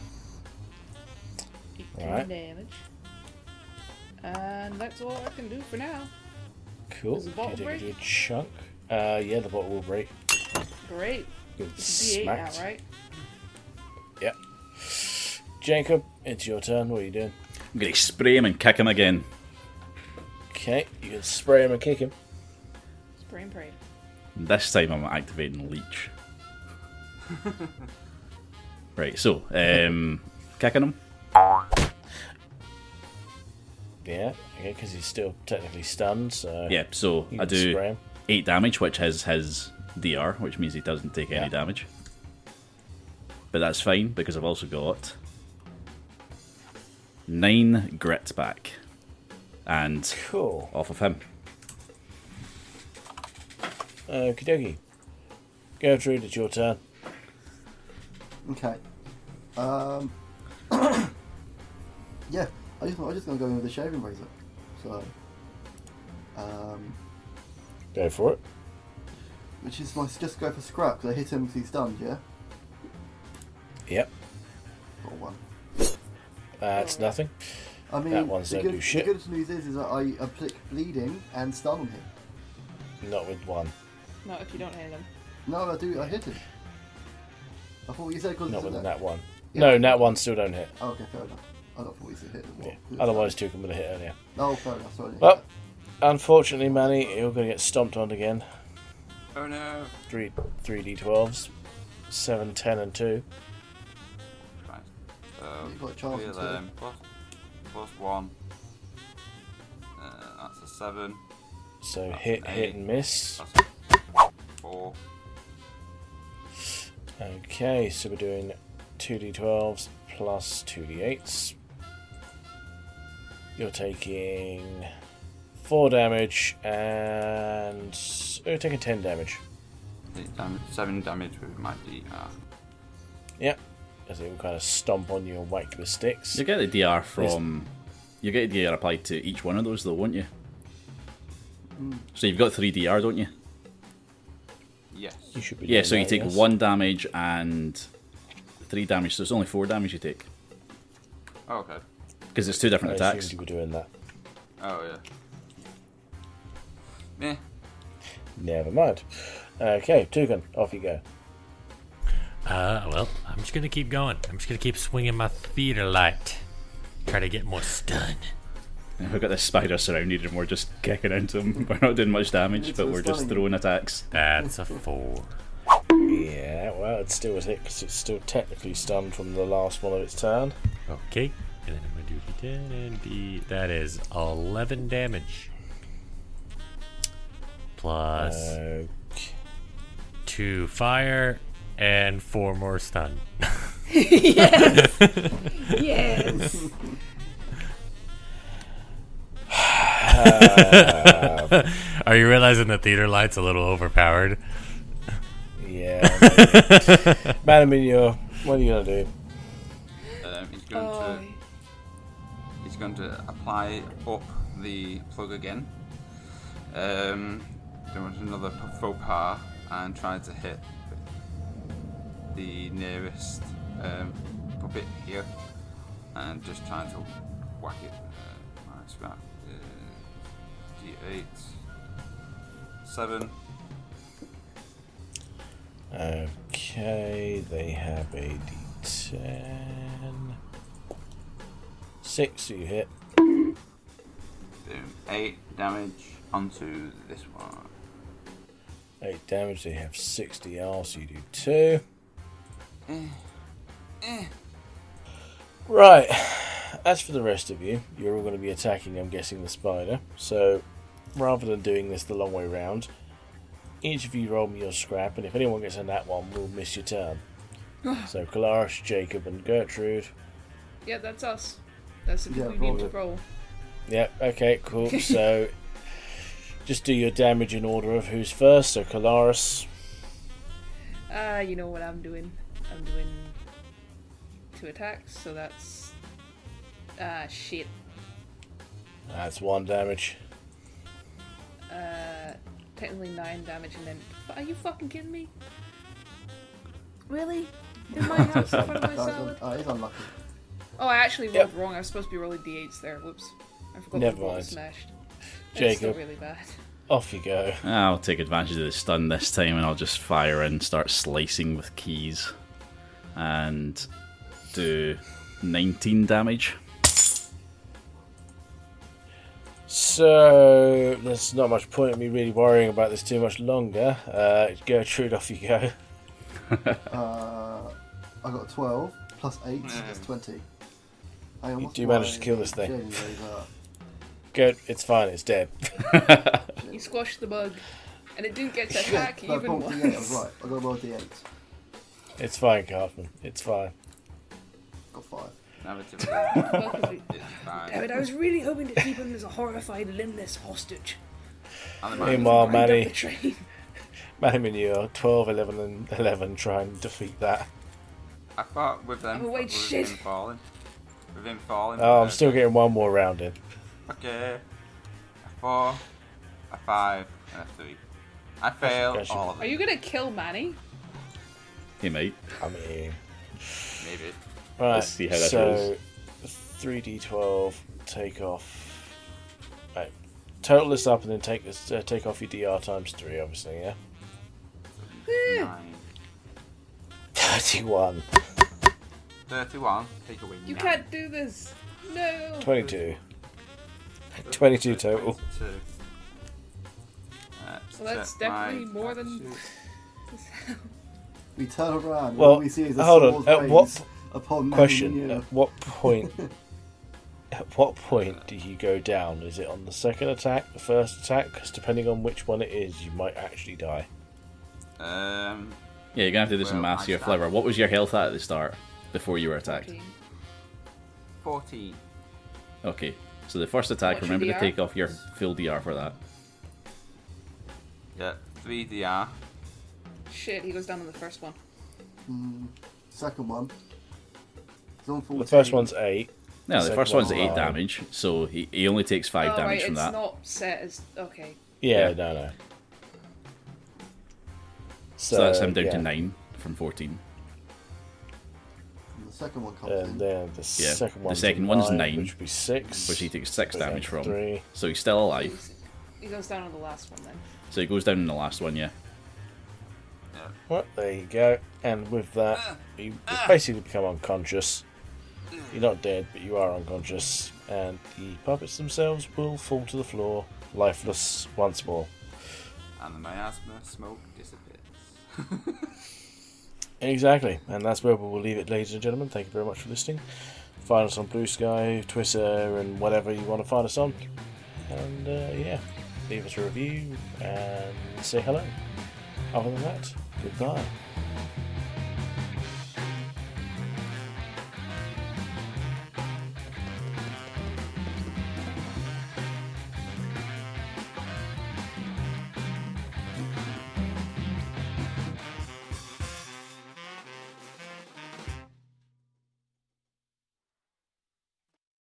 ten Alright. damage. And that's all I can do for now. Cool. Does the bottle Can you take break? a good chunk? Uh, yeah, the bottle will break. Great. Good It's a D eight now, smacked. right? Yep. Jacob, it's your turn. What are you doing? I'm going to spray him and kick him again. Okay, you can spray him and kick him. Spray and pray. This time I'm activating Leech. Right, so, um, kicking him. Yeah, okay, because he's still technically stunned, so. Yeah, so You I can do spray him. eight damage, which is his D R, which means he doesn't take Yeah. any damage. But that's fine because I've also got nine grit back. And Cool. off of him. Okie dokie. Gertrude, it's your turn. Okay. Um. yeah, I just, I'm just gonna go in with the shaving razor. So. Um. Go for it. Which is my just go for scrap because I hit him because he's stunned. Yeah. Yep. Got one. That's nothing. I mean, That one's the don't good, do shit. The good news is, is that I applique bleeding and stun on him. Not with one. Not if you don't hit him. No, I do. I hit him. I thought you said because Not it's with a a net. nat one. Yeah. No, nat one still don't hit. Oh, okay, fair enough. I don't thought you said hit him. Yeah. Well, Otherwise, two can would have hit earlier. Oh, fair enough. Sorry. Well, unfortunately, Manny, you're going to get stomped on again. Oh no. Three, three d twelves, seven, ten, and two. Right. So You've got a chance three of to- them plus, plus one. Uh, that's a seven. So That's hit, an hit, eight. and miss. That's a four. Okay, so we're doing two d twelves plus two d eights. You're taking four damage and you're taking ten damage. Eight damage, seven damage with my D R. Yep, as they will kind of stomp on you and whack the sticks. You get the D R from. You get the D R applied to each one of those, though, won't you? So you've got three D R, don't you? Yes. You should be Yeah, doing so you that, take yes. one damage and three damage, so it's only four damage you take. Oh, okay. Because it's two different I attacks. assumed you were doing that. Oh yeah. Meh. Never mind. Okay, Tugan, off you go. Uh, well, I'm just gonna keep going. I'm just gonna keep swinging my theater light. Try to get more stun. And we've got this spider surrounded and we're just kicking into him. We're not doing much damage, It's but a we're just stunning. throwing attacks. That's a four. Yeah, well, it still was hit because it's still technically stunned from the last one of its turn. Okay, and then I'm gonna do D ten and D. That is eleven damage. Plus Okay. two fire and four more stun. Yes. Yes. Are you realizing the theater light's a little overpowered? Yeah. Madam Minior, what are you going to do? Um, he's going Oh, to he's going to apply up the plug again. Um, doing another faux pas and trying to hit the nearest um, puppet here, and just trying to whack it. Uh, nice, right. Uh, D eight, seven. Okay, they have a d ten. Six, so you hit. Doing eight damage onto this one. Eight damage, they have sixty R, so you do two. Right, as for the rest of you, you're all going to be attacking, I'm guessing, the spider. So, rather than doing this the long way round, each of you roll me your scrap, and if anyone gets a nat one, we'll miss your turn. So, Kalash, Jacob, and Gertrude. Yeah, that's us. That's the people Yeah, you need roll to it. roll. Yep, okay, cool. So, just do your damage in order of who's first. So, Kalaris. Ah, you know what I'm doing. I'm doing two attacks, so that's ah shit. That's one damage. Uh, technically nine damage, and then are you fucking kidding me? Really? In my house in front of my That salad? is un- uh, he's unlucky. Oh, I actually rolled Yep. wrong. I was supposed to be rolling d eights there. Whoops. I forgot Never the roll mind. smashed. It's still Jacob. really bad. Off you go. I'll take advantage of the stun this time and I'll just fire in, start slicing with keys. And do nineteen damage. So, there's not much point in me really worrying about this too much longer. Uh, Gertrude, off you go. Uh, I got twelve plus eight. That's twenty. Hang on, You what's do manage my to kill this thing. shaving razor? Gert, it's fine, it's dead. You squashed the bug, and it didn't get to Shit, attack no, even roll D eight, I was once. right. I got to roll D eight. It's fine, Kaufman. It's fine. Got five. inevitably. Well, 'cause we- It's fine. Damn it, I was really hoping to keep him as a horrified, limbless hostage. And the man- Meanwhile, Right up Manny, the train. Manny Manure, twelve, eleven, and eleven try and defeat that. I thought with them, Oh, wait, with shit. him falling, with him falling. Oh, I'm uh, still getting one more round in. Okay. A four, a five, and a three. I fail Gotcha. all of Are them. you gonna kill Manny? He might. I mean, Maybe. right. Let's see how that so, goes. three d twelve, take off. Right. Total this up and then take this. Uh, take off your D R times three, obviously. Yeah. Nine. Thirty-one. Thirty-one. Take away You nine. can't do this. No. Twenty-two. Twenty-two total. twenty-two. Let's Well, that's check my definitely more than- sheet. We turn around. and Well, all we see is a hold on, sword at what raised upon Question: Manny At what point? At what point do you go down? Is it on the second attack, the first attack? Because depending on which one it is, you might actually die. Um, Yeah, you're gonna have to do some Well, maths I here, stand- Flower. What was your health at at the start before you were attacked? fourteen. fourteen. Okay, so the first attack, What's your remember D to R? take off your full D R for that. Yeah, three D R. Shit, he goes down on the first one. Second one. It's on The first one's eight. No, the Second first one's one, eight uh, damage, so he, he only takes five oh, damage right, from it's that. not set as okay. Yeah, Yeah. no, no. So that's him down yeah. to nine from fourteen. The second one comes And in. then the Yeah, second the one's second a one's nine, nine, which would be six. Which he takes six But then damage from. Three. So he's still alive. He's- He goes down on the last one then. So he goes down in the last one, yeah. Well, there you go. And with that, you basically become unconscious. You're not dead, but you are unconscious. And the puppets themselves will fall to the floor, lifeless once more. And the miasma smoke disappears. Exactly. And that's where we will leave it, ladies and gentlemen. Thank you very much for listening. Find us on Blue Sky, Twitter, and whatever you want to find us on. And uh, yeah, leave us a review and say hello. Other than that, goodbye.